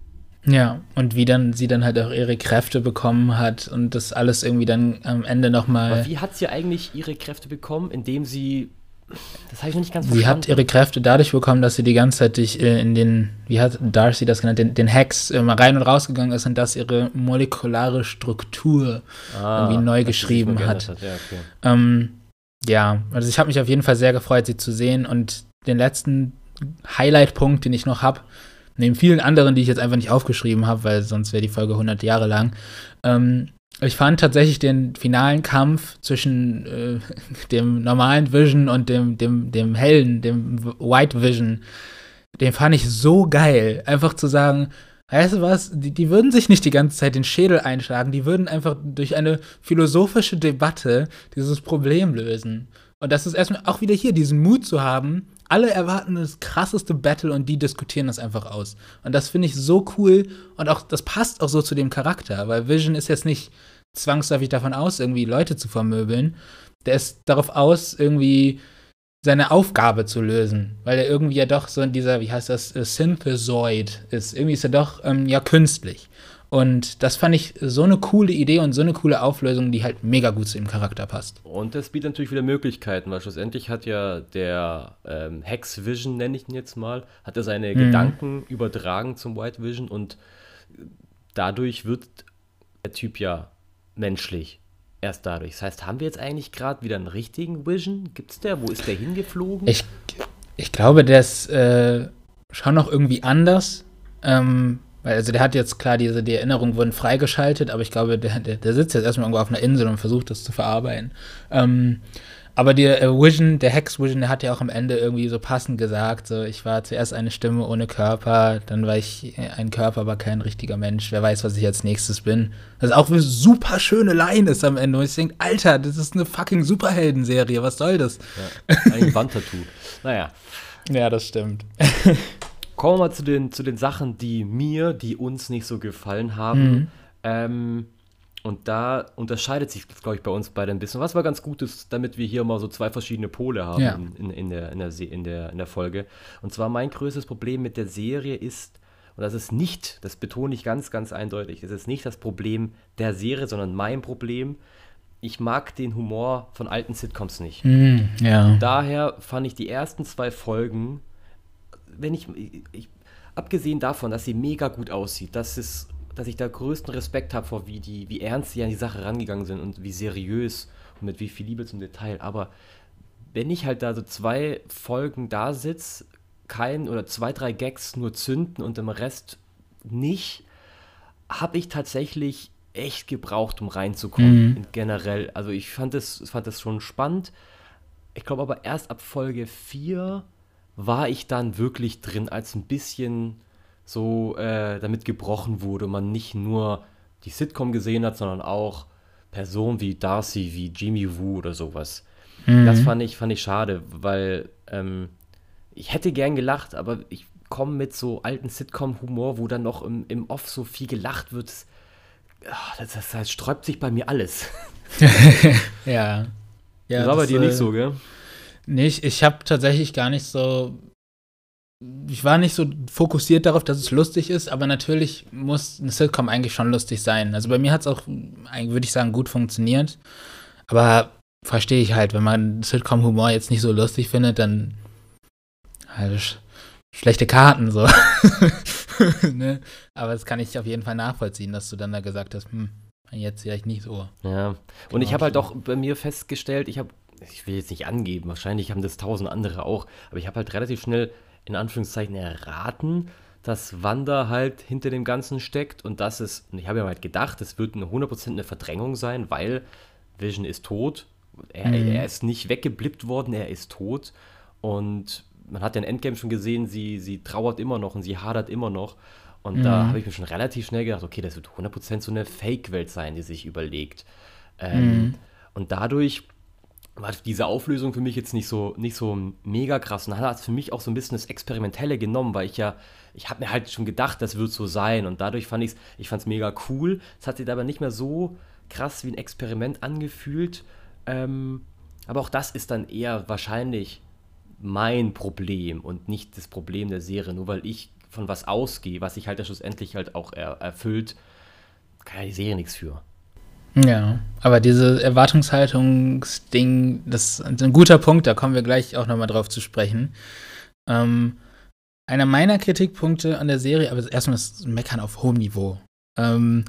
Ja, und wie dann sie dann halt auch ihre Kräfte bekommen hat und das alles irgendwie dann am Ende nochmal. Aber wie hat sie eigentlich ihre Kräfte bekommen, indem sie. Das habe ich noch nicht ganz verstanden. Sie hat ihre Kräfte dadurch bekommen, dass sie die ganze Zeit in den, wie hat Darcy das genannt, den Hacks mal rein und rausgegangen ist und dass ihre molekulare Struktur irgendwie neu geschrieben hat. Ja, okay. Also ich habe mich auf jeden Fall sehr gefreut, sie zu sehen. Und den letzten Highlight-Punkt, den ich noch habe, neben vielen anderen, die ich jetzt einfach nicht aufgeschrieben habe, weil sonst wäre die Folge 100 Jahre lang, ich fand tatsächlich den finalen Kampf zwischen dem normalen Vision und dem hellen, dem White Vision, den fand ich so geil. Einfach zu sagen, weißt du was, die würden sich nicht die ganze Zeit den Schädel einschlagen, die würden einfach durch eine philosophische Debatte dieses Problem lösen. Und das ist erstmal auch wieder hier, diesen Mut zu haben, alle erwarten das krasseste Battle und die diskutieren das einfach aus. Und das finde ich so cool und auch, das passt auch so zu dem Charakter, weil Vision ist jetzt nicht zwangsläufig davon aus, irgendwie Leute zu vermöbeln. Der ist darauf aus, irgendwie seine Aufgabe zu lösen, weil er irgendwie ja doch so in dieser, wie heißt das, Synthesoid ist. Irgendwie ist er doch künstlich. Und das fand ich so eine coole Idee und so eine coole Auflösung, die halt mega gut zu dem Charakter passt. Und das bietet natürlich wieder Möglichkeiten, weil schlussendlich hat ja der Hex Vision, nenne ich ihn jetzt mal, hat er seine Gedanken übertragen zum White Vision und dadurch wird der Typ ja menschlich. Erst dadurch. Das heißt, haben wir jetzt eigentlich gerade wieder einen richtigen Vision? Gibt's der? Wo ist der hingeflogen? Ich glaube, der ist schon noch irgendwie anders. Also der hat jetzt klar, die Erinnerungen wurden freigeschaltet, aber ich glaube, der sitzt jetzt erstmal irgendwo auf einer Insel und versucht das zu verarbeiten. Aber Vision, der Hex-Vision, der hat ja auch am Ende irgendwie so passend gesagt, so, ich war zuerst eine Stimme ohne Körper, dann war ich ein Körper, aber kein richtiger Mensch. Wer weiß, was ich als nächstes bin. Das ist auch eine super schöne Line ist am Ende. Und ich denke, Alter, das ist eine fucking Superhelden-Serie, was soll das? Ja, ein Wandtattoo. Naja. Ja, das stimmt. Kommen wir mal zu den Sachen, die uns nicht so gefallen haben. Und da unterscheidet sich das, glaube ich, bei uns beide ein bisschen. Was war ganz gut ist, damit wir hier mal so zwei verschiedene Pole haben Ja. in der Folge. Und zwar mein größtes Problem mit der Serie ist, und das ist nicht, das betone ich ganz, ganz eindeutig, es ist nicht das Problem der Serie, sondern mein Problem. Ich mag den Humor von alten Sitcoms nicht. Ja. Daher fand ich die ersten 2 Folgen, abgesehen davon, dass sie mega gut aussieht, dass ich da größten Respekt habe vor, wie ernst sie an die Sache rangegangen sind und wie seriös und mit wie viel Liebe zum Detail. Aber wenn ich halt da so 2 Folgen da sitze, oder 2, 3 Gags nur zünden und im Rest nicht, habe ich tatsächlich echt gebraucht, um reinzukommen, generell. Also ich fand das schon spannend. Ich glaube aber erst ab Folge 4 war ich dann wirklich drin, als ein bisschen so damit gebrochen wurde und man nicht nur die Sitcom gesehen hat, sondern auch Personen wie Darcy, wie Jimmy Woo oder sowas. Das fand ich schade, weil ich hätte gern gelacht, aber ich komme mit so alten Sitcom-Humor, wo dann noch im Off so viel gelacht wird. Das sträubt sich bei mir alles. Ja. Das war bei dir nicht so, gell? Nicht, ich habe tatsächlich gar nicht so. Ich war nicht so fokussiert darauf, dass es lustig ist, aber natürlich muss eine Sitcom eigentlich schon lustig sein. Also bei mir hat es auch, würde ich sagen, gut funktioniert. Aber verstehe ich halt, wenn man Sitcom-Humor jetzt nicht so lustig findet, dann halt schlechte Karten so. Ne? Aber das kann ich auf jeden Fall nachvollziehen, dass du dann da gesagt hast, jetzt vielleicht nicht so. Ja, und ich habe halt auch bei mir festgestellt, ich will jetzt nicht angeben, wahrscheinlich haben das 1000 andere auch, aber ich habe halt relativ schnell in Anführungszeichen erraten, dass Wanda halt hinter dem Ganzen steckt und ich habe mir halt gedacht, es wird 100% eine Verdrängung sein, weil Vision ist tot, er ist nicht weggeblippt worden, er ist tot und man hat ja in Endgame schon gesehen, sie trauert immer noch und sie hadert immer noch und da habe ich mir schon relativ schnell gedacht, okay, das wird 100% so eine Fake-Welt sein, die sich überlegt. Und dadurch war diese Auflösung für mich jetzt nicht so mega krass. Und dann hat es für mich auch so ein bisschen das Experimentelle genommen, weil ich habe mir halt schon gedacht, das wird so sein. Und dadurch fand ich es mega cool. Es hat sich aber nicht mehr so krass wie ein Experiment angefühlt. Aber auch das ist dann eher wahrscheinlich mein Problem und nicht das Problem der Serie. Nur weil ich von was ausgehe, was sich halt ja schlussendlich halt auch erfüllt, kann ja die Serie nichts für. Ja, aber diese Erwartungshaltungsding, das ist ein guter Punkt, da kommen wir gleich auch nochmal drauf zu sprechen. Einer meiner Kritikpunkte an der Serie, aber erstmal das Meckern auf hohem Niveau. Du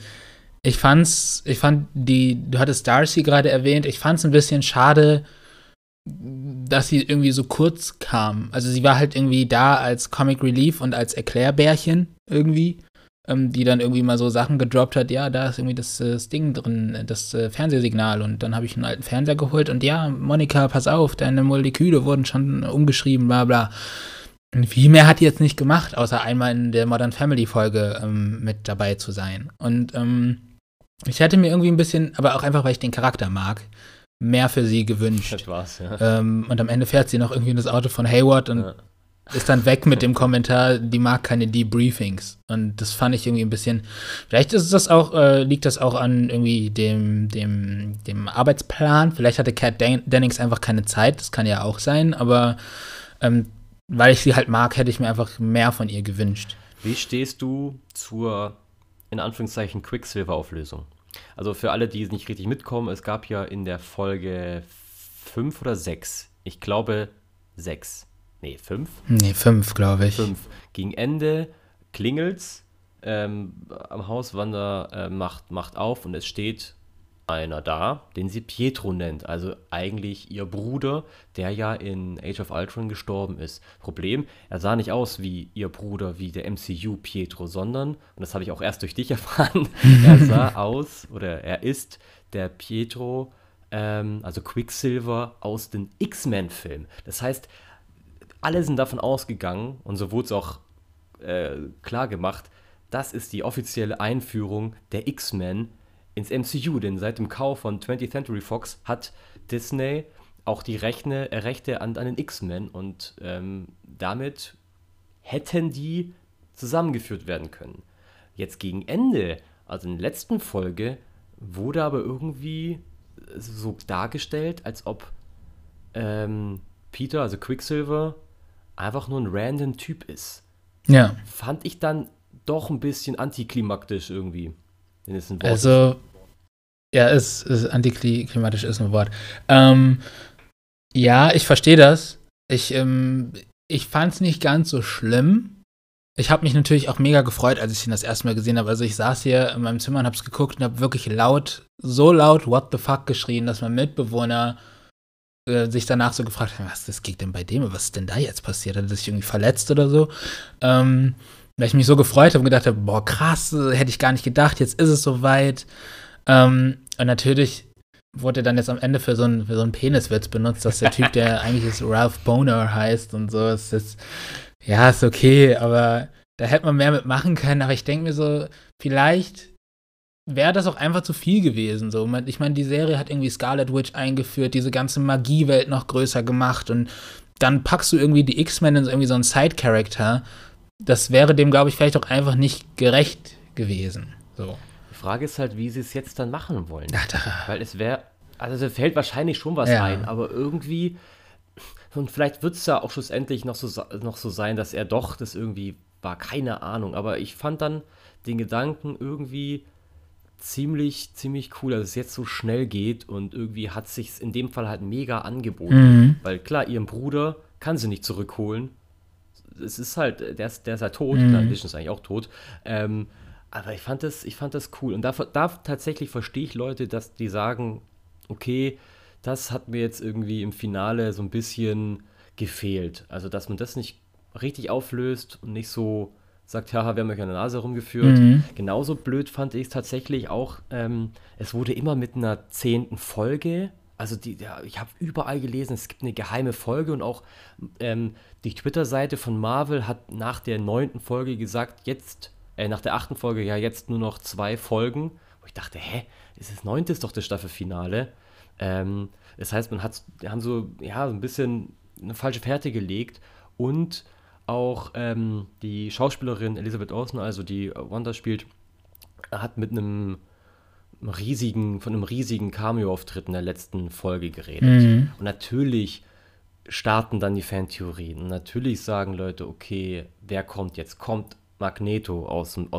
hattest Darcy gerade erwähnt, ich fand es ein bisschen schade, dass sie irgendwie so kurz kam. Also sie war halt irgendwie da als Comic Relief und als Erklärbärchen irgendwie, die dann irgendwie mal so Sachen gedroppt hat, ja, da ist irgendwie das Ding drin, das Fernsehsignal und dann habe ich einen alten Fernseher geholt und ja, Monika, pass auf, deine Moleküle wurden schon umgeschrieben, bla bla. Und viel mehr hat die jetzt nicht gemacht, außer einmal in der Modern Family Folge mit dabei zu sein. Und ich hätte mir irgendwie ein bisschen, aber auch einfach, weil ich den Charakter mag, mehr für sie gewünscht. Das war's, ja. Und am Ende fährt sie noch irgendwie in das Auto von Hayward und ist dann weg mit dem Kommentar, die mag keine Debriefings. Und das fand ich irgendwie ein bisschen, vielleicht ist das auch, liegt das auch an irgendwie dem Arbeitsplan. Vielleicht hatte Kat Dennings einfach keine Zeit, das kann ja auch sein, aber weil ich sie halt mag, hätte ich mir einfach mehr von ihr gewünscht. Wie stehst du zur, in Anführungszeichen, Quicksilver-Auflösung? Also für alle, die es nicht richtig mitkommen, es gab ja in der Folge 5 oder 6, ich glaube 6, nee 5? Nee, 5, glaube ich. 5. Gegen Ende klingelt's am Haus, Wanda macht auf und es steht einer da, den sie Pietro nennt, also eigentlich ihr Bruder, der ja in Age of Ultron gestorben ist. Problem, er sah nicht aus wie ihr Bruder, wie der MCU Pietro, sondern, und das habe ich auch erst durch dich erfahren, er sah aus, oder er ist der Pietro also Quicksilver aus den X-Men-Filmen. Das heißt, alle sind davon ausgegangen, und so wurde es auch klar gemacht, das ist die offizielle Einführung der X-Men ins MCU, denn seit dem Kauf von 20th Century Fox hat Disney auch die Rechte an den X-Men und damit hätten die zusammengeführt werden können. Jetzt gegen Ende, also in der letzten Folge, wurde aber irgendwie so dargestellt, als ob Peter, also Quicksilver, einfach nur ein random Typ ist. Ja. Fand ich dann doch ein bisschen antiklimaktisch irgendwie. Wenn es ein Wort Also, ja, ist antiklimatisch ist ein Wort. Ja, ich verstehe das. Ich fand es nicht ganz so schlimm. Ich habe mich natürlich auch mega gefreut, als ich ihn das erste Mal gesehen habe. Also ich saß hier in meinem Zimmer und habe es geguckt und habe wirklich so laut What the fuck geschrien, dass mein Mitbewohner sich danach so gefragt hat, was das geht denn bei dem? Was ist denn da jetzt passiert? Hat er sich irgendwie verletzt oder so? Weil ich mich so gefreut habe und gedacht habe, boah, krass, hätte ich gar nicht gedacht, jetzt ist es soweit. Und natürlich wurde dann jetzt am Ende für so einen Peniswitz benutzt, dass der Typ, der eigentlich ist Ralph Boner heißt und so. Ja, ist okay, aber da hätte man mehr mitmachen können. Aber ich denke mir so, vielleicht wäre das auch einfach zu viel gewesen. So. Ich meine, die Serie hat irgendwie Scarlet Witch eingeführt, diese ganze Magiewelt noch größer gemacht und dann packst du irgendwie die X-Men in irgendwie so einen Side-Character. Das wäre dem, glaube ich, vielleicht auch einfach nicht gerecht gewesen. So. Die Frage ist halt, wie sie es jetzt dann machen wollen. Ach, weil es wäre, also da fällt wahrscheinlich schon was ein, aber irgendwie, und vielleicht wird es ja auch schlussendlich noch so sein, dass er doch das irgendwie war, keine Ahnung. Aber ich fand dann den Gedanken irgendwie ziemlich cool, dass es jetzt so schnell geht und irgendwie hat es sich in dem Fall halt mega angeboten. Weil klar, ihren Bruder kann sie nicht zurückholen. Es ist halt, der ist halt tot, klar, Vision ist eigentlich auch tot. Aber ich fand das cool. Und da tatsächlich verstehe ich Leute, dass die sagen, okay, das hat mir jetzt irgendwie im Finale so ein bisschen gefehlt. Also, dass man das nicht richtig auflöst und nicht so sagt, haha, wir haben euch an der Nase rumgeführt. Genauso blöd fand ich es tatsächlich auch, es wurde immer mit einer 10. Folge, also ich habe überall gelesen, es gibt eine geheime Folge und auch die Twitter-Seite von Marvel hat nach der 9. Folge gesagt, nach der 8. Folge, ja, jetzt nur noch 2 Folgen. Wo ich dachte, das 9. ist doch das Staffelfinale. Das heißt, die haben so ein bisschen eine falsche Fährte gelegt und auch die Schauspielerin Elizabeth Olsen, also die Wanda spielt, hat mit einem riesigen Cameo-Auftritt in der letzten Folge geredet. Und natürlich starten dann die Fantheorien. Und natürlich sagen Leute, okay, wer kommt jetzt? Kommt Magneto aus den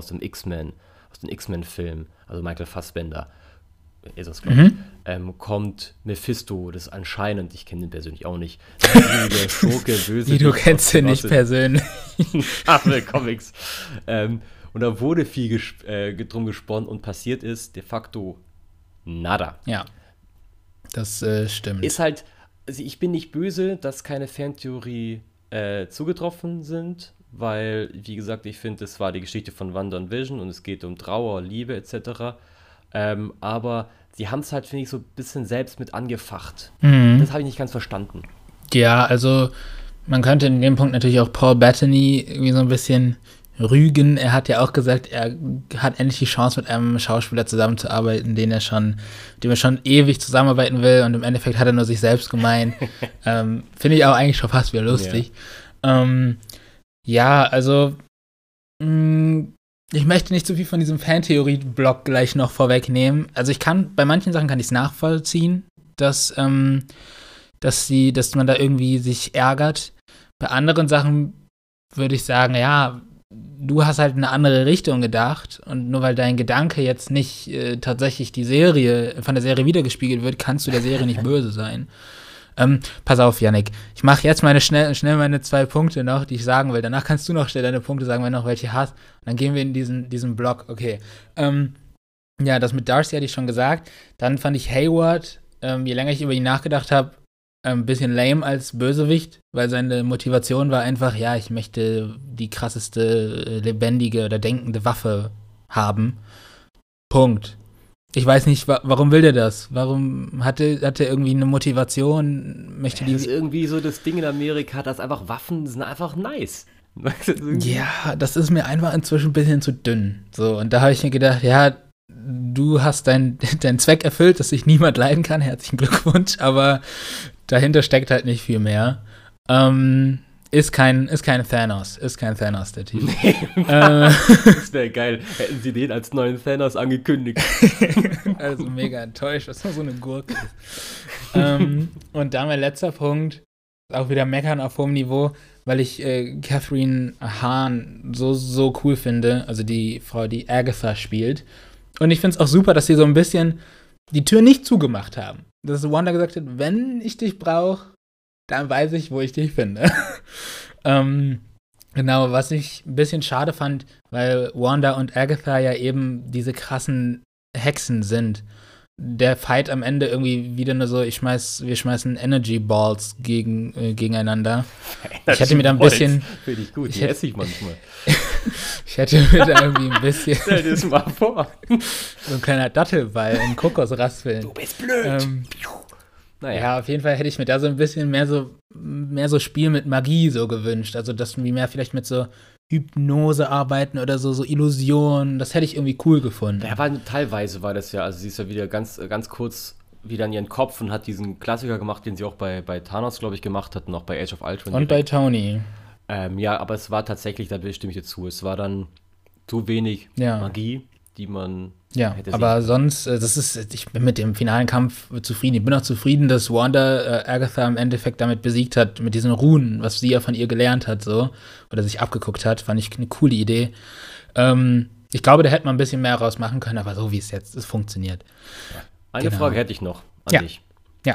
X-Men-Filmen, also Michael Fassbender, ist das, glaube ich. Kommt Mephisto, das anscheinend, ich kenne den persönlich auch nicht, der Schurke, böse. Du kennst ihn nicht persönlich. Marvel Comics. Und da wurde viel drum gesponnen und passiert ist de facto nada. Ja, das stimmt. Ist halt, also ich bin nicht böse, dass keine Fantheorie zugetroffen sind, weil, wie gesagt, ich finde, es war die Geschichte von Wanda und Vision und es geht um Trauer, Liebe etc., aber sie haben es halt, finde ich, so ein bisschen selbst mit angefacht. Das habe ich nicht ganz verstanden. Ja, also man könnte in dem Punkt natürlich auch Paul Bettany irgendwie so ein bisschen rügen. Er hat ja auch gesagt, er hat endlich die Chance, mit einem Schauspieler zusammenzuarbeiten, dem er schon ewig zusammenarbeiten will und im Endeffekt hat er nur sich selbst gemeint. Finde ich auch eigentlich schon fast wieder lustig. Ja, also ich möchte nicht zu viel von diesem Fantheorie-Block gleich noch vorwegnehmen. Also bei manchen Sachen kann ich es nachvollziehen, dass man da irgendwie sich ärgert. Bei anderen Sachen würde ich sagen, ja, du hast halt in eine andere Richtung gedacht und nur weil dein Gedanke jetzt nicht tatsächlich von der Serie wiedergespiegelt wird, kannst du der Serie nicht böse sein. Pass auf, Yannick. Ich mache jetzt schnell meine 2 Punkte noch, die ich sagen will. Danach kannst du noch schnell deine Punkte sagen, wenn du noch welche hast. Und dann gehen wir in diesen Block. Okay. Ja, das mit Darcy hatte ich schon gesagt. Dann fand ich Hayward, je länger ich über ihn nachgedacht habe, ein bisschen lame als Bösewicht, weil seine Motivation war einfach, ja, ich möchte die krasseste lebendige oder denkende Waffe haben. Punkt. Ich weiß nicht, warum will der das? Warum hat er irgendwie eine Motivation? Möchte Das ist die. irgendwie so das Ding in Amerika, dass einfach Waffen sind einfach nice. Ja, das ist mir einfach inzwischen ein bisschen zu dünn. So, und da habe ich mir gedacht, ja, du hast deinen Zweck erfüllt, dass sich niemand leiden kann. Herzlichen Glückwunsch, aber dahinter steckt halt nicht viel mehr. Ist kein Thanos, der Typ. Nee, das wäre geil. Hätten sie den als neuen Thanos angekündigt. Also mega enttäuscht, was nur so eine Gurke ist. Und dann mein letzter Punkt, auch wieder meckern auf hohem Niveau, weil ich Catherine Hahn so cool finde, also die Frau, die Agatha spielt. Und ich finde es auch super, dass sie so ein bisschen die Tür nicht zugemacht haben. Dass Wanda gesagt hat, wenn ich dich brauche, dann weiß ich, wo ich dich finde. Genau, was ich ein bisschen schade fand, weil Wanda und Agatha ja eben diese krassen Hexen sind. Der Fight am Ende irgendwie wieder nur so, wir schmeißen Energy Balls gegeneinander. Ich hätte mir da ein bisschen. Finde ich gut, die esse ich manchmal. Ich hätte mir da irgendwie ein bisschen. Stell dir das mal vor. So ein kleiner Dattelball in Kokosraspeln. Du bist blöd. Naja. Ja, auf jeden Fall hätte ich mir da so ein bisschen mehr so Spiel mit Magie so gewünscht. Also, dass wir mehr vielleicht mit so Hypnose arbeiten oder so Illusionen. Das hätte ich irgendwie cool gefunden. Ja, teilweise war das ja, also sie ist ja wieder ganz kurz wieder in ihren Kopf und hat diesen Klassiker gemacht, den sie auch bei Thanos, glaube ich, gemacht hat und auch bei Age of Ultron. Und bei Tony. Ja, aber es war tatsächlich, da stimme ich dir zu, es war dann zu wenig Magie, die man hätte aber sonst, ich bin mit dem finalen Kampf zufrieden. Ich bin auch zufrieden, dass Wanda Agatha im Endeffekt damit besiegt hat, mit diesen Runen, was sie ja von ihr gelernt hat, so, oder sich abgeguckt hat, fand ich eine coole Idee. Ich glaube, da hätte man ein bisschen mehr rausmachen können, aber so wie es jetzt ist, funktioniert. Ja. Eine Frage hätte ich noch an dich. Ja.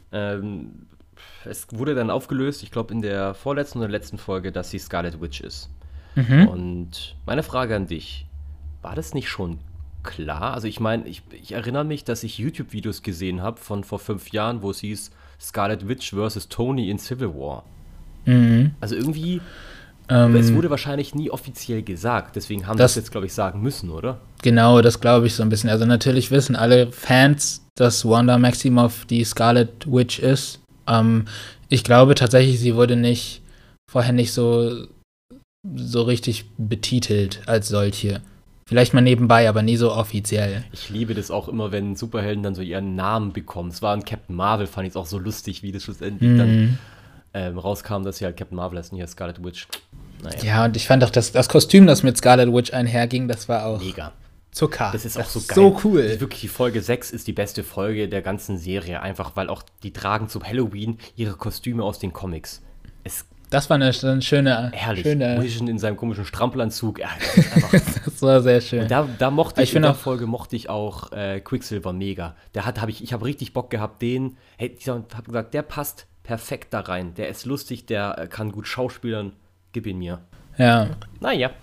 Es wurde dann aufgelöst, ich glaube in der vorletzten oder letzten Folge, dass sie Scarlet Witch ist. Mhm. Und meine Frage an dich, war das nicht schon klar? Also ich meine, ich erinnere mich, dass ich YouTube-Videos gesehen habe von vor 5 Jahren, wo es hieß Scarlet Witch versus Tony in Civil War. Mhm. Also irgendwie, es wurde wahrscheinlich nie offiziell gesagt, deswegen haben sie das jetzt, glaube ich, sagen müssen, oder? Genau, das glaube ich so ein bisschen. Also natürlich wissen alle Fans, dass Wanda Maximoff die Scarlet Witch ist. Ich glaube tatsächlich, sie wurde vorher nicht so richtig betitelt als solche. Vielleicht mal nebenbei, aber nie so offiziell. Ich liebe das auch immer, wenn Superhelden dann so ihren Namen bekommen. Es war in Captain Marvel, fand ich es auch so lustig, wie das schlussendlich dann rauskam, dass sie halt Captain Marvel heißt, nicht Scarlet Witch. Naja. Ja, und ich fand auch das Kostüm, das mit Scarlet Witch einherging, das war auch mega. Zucker. Das ist auch so geil. So cool. Wirklich, die Folge 6 ist die beste Folge der ganzen Serie, einfach weil auch die tragen zu Halloween ihre Kostüme aus den Comics. Das war eine schöne. Herrlich. Schöne in seinem komischen Strampelanzug. Ja, das war sehr schön. Und da mochte ich, in der Folge mochte ich auch Quicksilver mega. Ich habe richtig Bock gehabt, ich habe gesagt, der passt perfekt da rein. Der ist lustig, der kann gut schauspielern. Gib ihn mir. Ja. Naja.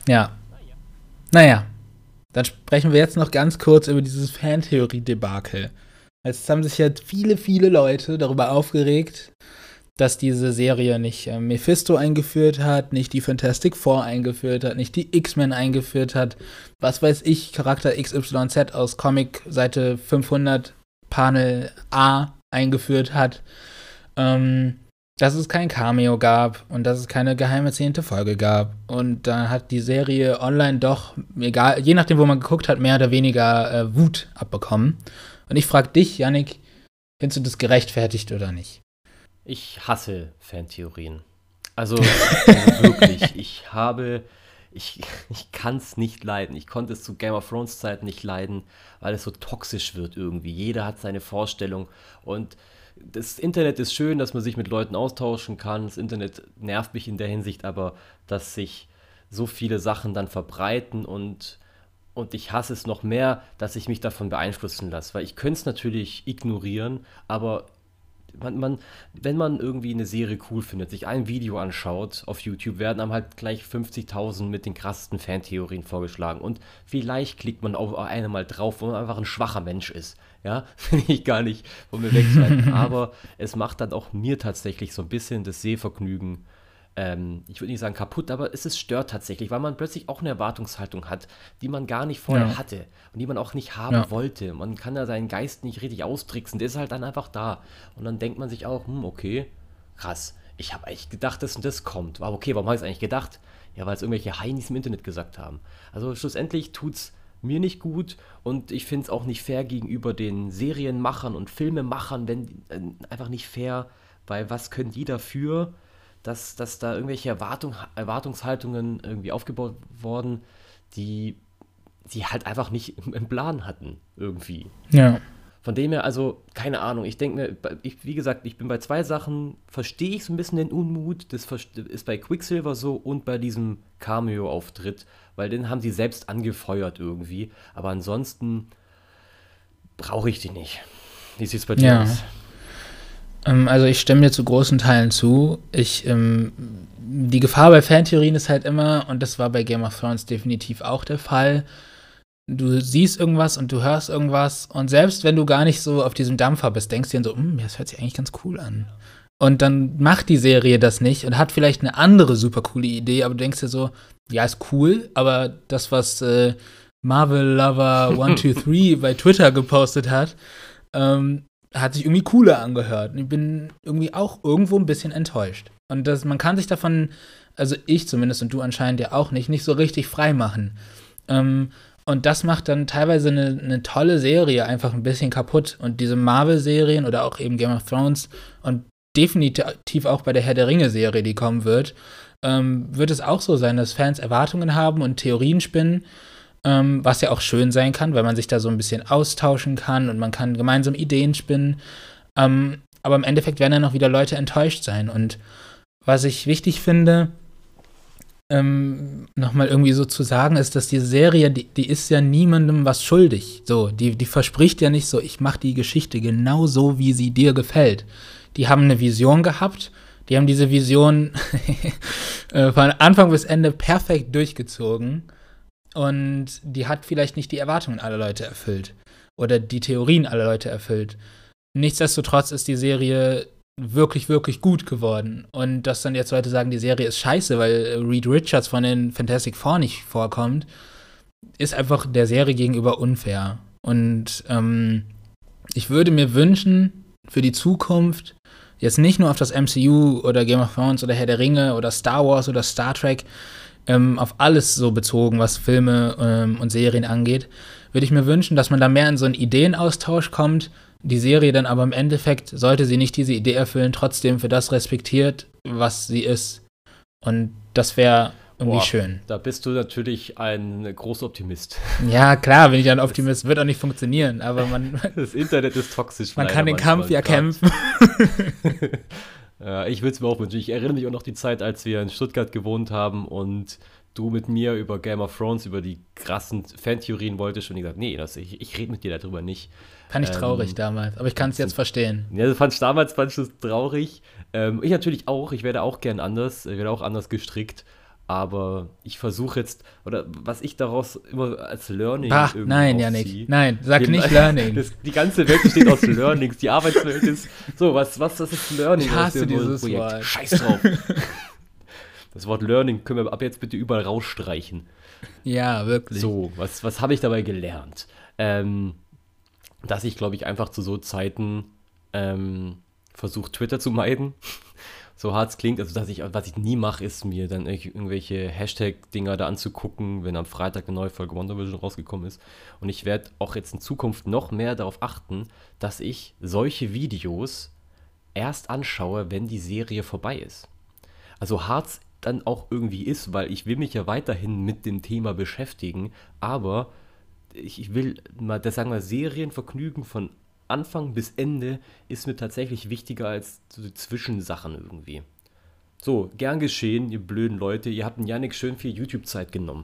Dann sprechen wir jetzt noch ganz kurz über dieses Fantheorie-Debakel. Es haben sich ja viele, viele Leute darüber aufgeregt, dass diese Serie nicht Mephisto eingeführt hat, nicht die Fantastic Four eingeführt hat, nicht die X-Men eingeführt hat, was weiß ich, Charakter XYZ aus Comic Seite 500 Panel A eingeführt hat, dass es kein Cameo gab und dass es keine geheime 10. Folge gab. Und dann hat die Serie online doch, egal, je nachdem, wo man geguckt hat, mehr oder weniger Wut abbekommen. Und ich frage dich, Yannick, findest du das gerechtfertigt oder nicht? Ich hasse Fantheorien. Also wirklich, ich kann es nicht leiden. Ich konnte es zu Game of Thrones Zeiten nicht leiden, weil es so toxisch wird irgendwie. Jeder hat seine Vorstellung und das Internet ist schön, dass man sich mit Leuten austauschen kann. Das Internet nervt mich in der Hinsicht, aber dass sich so viele Sachen dann verbreiten und ich hasse es noch mehr, dass ich mich davon beeinflussen lasse, weil ich könnte es natürlich ignorieren, aber wenn man irgendwie eine Serie cool findet, sich ein Video anschaut auf YouTube, werden einem halt gleich 50.000 mit den krassesten Fantheorien vorgeschlagen. Und vielleicht klickt man auf eine mal drauf, wo man einfach ein schwacher Mensch ist. Ja, finde ich gar nicht, wo mir wegzuhalten. Aber es macht dann auch mir tatsächlich so ein bisschen das Sehvergnügen ich würde nicht sagen kaputt, aber stört tatsächlich, weil man plötzlich auch eine Erwartungshaltung hat, die man gar nicht vorher hatte und die man auch nicht haben wollte. Man kann ja seinen Geist nicht richtig austricksen, der ist halt dann einfach da. Und dann denkt man sich auch, okay, krass, ich habe eigentlich gedacht, das und das kommt. Aber okay, warum habe ich es eigentlich gedacht? Ja, weil es irgendwelche Heinis im Internet gesagt haben. Also schlussendlich tut's mir nicht gut und ich finde es auch nicht fair gegenüber den Serienmachern und Filmemachern, wenn einfach nicht fair, weil was können die dafür, dass da irgendwelche Erwartungshaltungen irgendwie aufgebaut wurden, die sie halt einfach nicht im Plan hatten, irgendwie. Ja. Von dem her, also, keine Ahnung, ich denke mir, wie gesagt, ich bin bei zwei Sachen, verstehe ich so ein bisschen den Unmut, das ist bei Quicksilver so und bei diesem Cameo-Auftritt, weil den haben sie selbst angefeuert irgendwie, aber ansonsten brauche ich die nicht. Wie sieht es bei dir aus? Also ich stimme dir zu großen Teilen zu. Die Gefahr bei Fantheorien ist halt immer, und das war bei Game of Thrones definitiv auch der Fall, du siehst irgendwas und du hörst irgendwas und selbst wenn du gar nicht so auf diesem Dampfer bist, denkst du dir so, das hört sich eigentlich ganz cool an. Und dann macht die Serie das nicht und hat vielleicht eine andere super coole Idee, aber du denkst dir so, ja, ist cool, aber das, was Marvel Lover 123 bei Twitter gepostet hat, hat sich irgendwie cooler angehört. Und ich bin irgendwie auch irgendwo ein bisschen enttäuscht. Und man kann sich davon, also ich zumindest und du anscheinend ja auch nicht so richtig frei machen. Und das macht dann teilweise eine tolle Serie einfach ein bisschen kaputt. Und diese Marvel-Serien oder auch eben Game of Thrones und definitiv auch bei der Herr der Ringe-Serie, die kommen wird es auch so sein, dass Fans Erwartungen haben und Theorien spinnen, was ja auch schön sein kann, weil man sich da so ein bisschen austauschen kann und man kann gemeinsam Ideen spinnen. Aber im Endeffekt werden dann auch wieder Leute enttäuscht sein. Und was ich wichtig finde, nochmal irgendwie so zu sagen, ist, dass diese Serie, die ist ja niemandem was schuldig. So, die verspricht ja nicht so, ich mache die Geschichte genau so, wie sie dir gefällt. Die haben eine Vision gehabt, die haben diese Vision von Anfang bis Ende perfekt durchgezogen und die hat vielleicht nicht die Erwartungen aller Leute erfüllt oder die Theorien aller Leute erfüllt. Nichtsdestotrotz ist die Serie wirklich, wirklich gut geworden. Und dass dann jetzt Leute sagen, die Serie ist scheiße, weil Reed Richards von den Fantastic Four nicht vorkommt, ist einfach der Serie gegenüber unfair. Und ich würde mir wünschen, für die Zukunft, jetzt nicht nur auf das MCU oder Game of Thrones oder Herr der Ringe oder Star Wars oder Star Trek, auf alles so bezogen, was Filme und Serien angeht, würde ich mir wünschen, dass man da mehr in so einen Ideenaustausch kommt, die Serie dann aber im Endeffekt, sollte sie nicht diese Idee erfüllen, trotzdem für das respektiert, was sie ist. Und das wäre irgendwie schön. Da bist du natürlich ein großer Optimist. Ja, klar, bin ich ein Optimist. Wird auch nicht funktionieren, aber das Internet ist toxisch. Man kann den Kampf ja kämpfen. Ja, ich will es mir auch wünschen. Ich erinnere mich auch noch die Zeit, als wir in Stuttgart gewohnt haben und du mit mir über Game of Thrones, über die krassen Fantheorien wolltest und ich gesagt, nee, ich rede mit dir darüber nicht. Fand ich traurig damals, aber ich kann es jetzt verstehen. Ja, damals fand ich es traurig. Ich natürlich auch, ich werde auch gern anders, ich werde auch anders gestrickt, aber ich versuche jetzt, oder was ich daraus immer als Learning nein, Janik, nein, sag nicht Learning. Die ganze Welt besteht aus Learnings, die Arbeitswelt ist, so, was ist Learning? Ich hasse dieses Wort. Scheiß drauf. Das Wort Learning können wir ab jetzt bitte überall rausstreichen. Ja, wirklich. So, was habe ich dabei gelernt? Dass ich, glaube ich, einfach zu so Zeiten versuche, Twitter zu meiden. So hart es klingt, also was ich nie mache, ist mir dann irgendwelche Hashtag-Dinger da anzugucken, wenn am Freitag eine neue Folge WandaVision rausgekommen ist. Und ich werde auch jetzt in Zukunft noch mehr darauf achten, dass ich solche Videos erst anschaue, wenn die Serie vorbei ist. Also hart es dann auch irgendwie ist, weil ich will mich ja weiterhin mit dem Thema beschäftigen, aber ich will mal, das sagen wir, Serienvergnügen von Anfang bis Ende ist mir tatsächlich wichtiger als so die Zwischensachen irgendwie. So, gern geschehen, ihr blöden Leute, ihr habt den Jannik schön viel YouTube-Zeit genommen.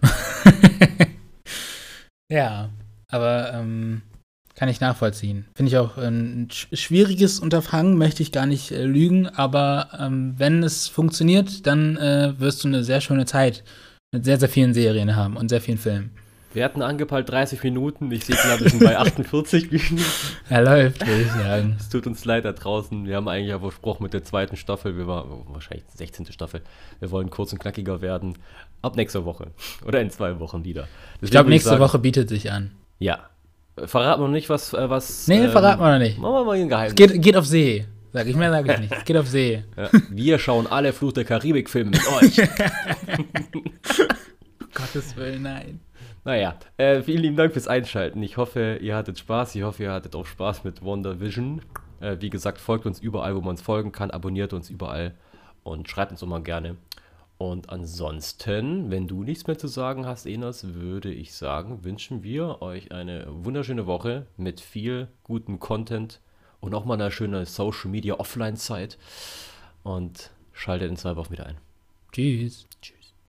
Ja, aber kann ich nachvollziehen. Finde ich auch ein schwieriges Unterfangen, möchte ich gar nicht lügen, aber wenn es funktioniert, dann wirst du eine sehr schöne Zeit mit sehr, sehr vielen Serien haben und sehr vielen Filmen. Wir hatten angepeilt 30 Minuten. Ich sehe gerade, wir sind bei 48 Minuten. Er läuft, würde ich sagen. Es tut uns leid da draußen. Wir haben eigentlich ja versprochen mit der zweiten Staffel, wahrscheinlich die 16. Staffel, wir wollen kurz und knackiger werden. Ab nächster Woche. Oder in 2 Wochen wieder. Ich glaube, nächste Woche bietet sich an. Ja. Verraten wir noch nicht, was. Nee, verraten wir noch nicht. Machen wir mal ein Geheimnis. Geht auf See. Sag ich nicht. Geht auf See. Ja. Wir schauen alle Fluch der Karibik-Filme mit euch. Gottes Willen, nein. Naja, vielen lieben Dank fürs Einschalten. Ich hoffe, ihr hattet Spaß. Ich hoffe, ihr hattet auch Spaß mit WandaVision. Wie gesagt, folgt uns überall, wo man uns folgen kann. Abonniert uns überall und schreibt uns immer gerne. Und ansonsten, wenn du nichts mehr zu sagen hast, Enas, würde ich sagen, wünschen wir euch eine wunderschöne Woche mit viel gutem Content und auch mal eine schöne Social Media Offline-Zeit. Und schaltet in 2 Wochen wieder ein. Tschüss. Tschüss.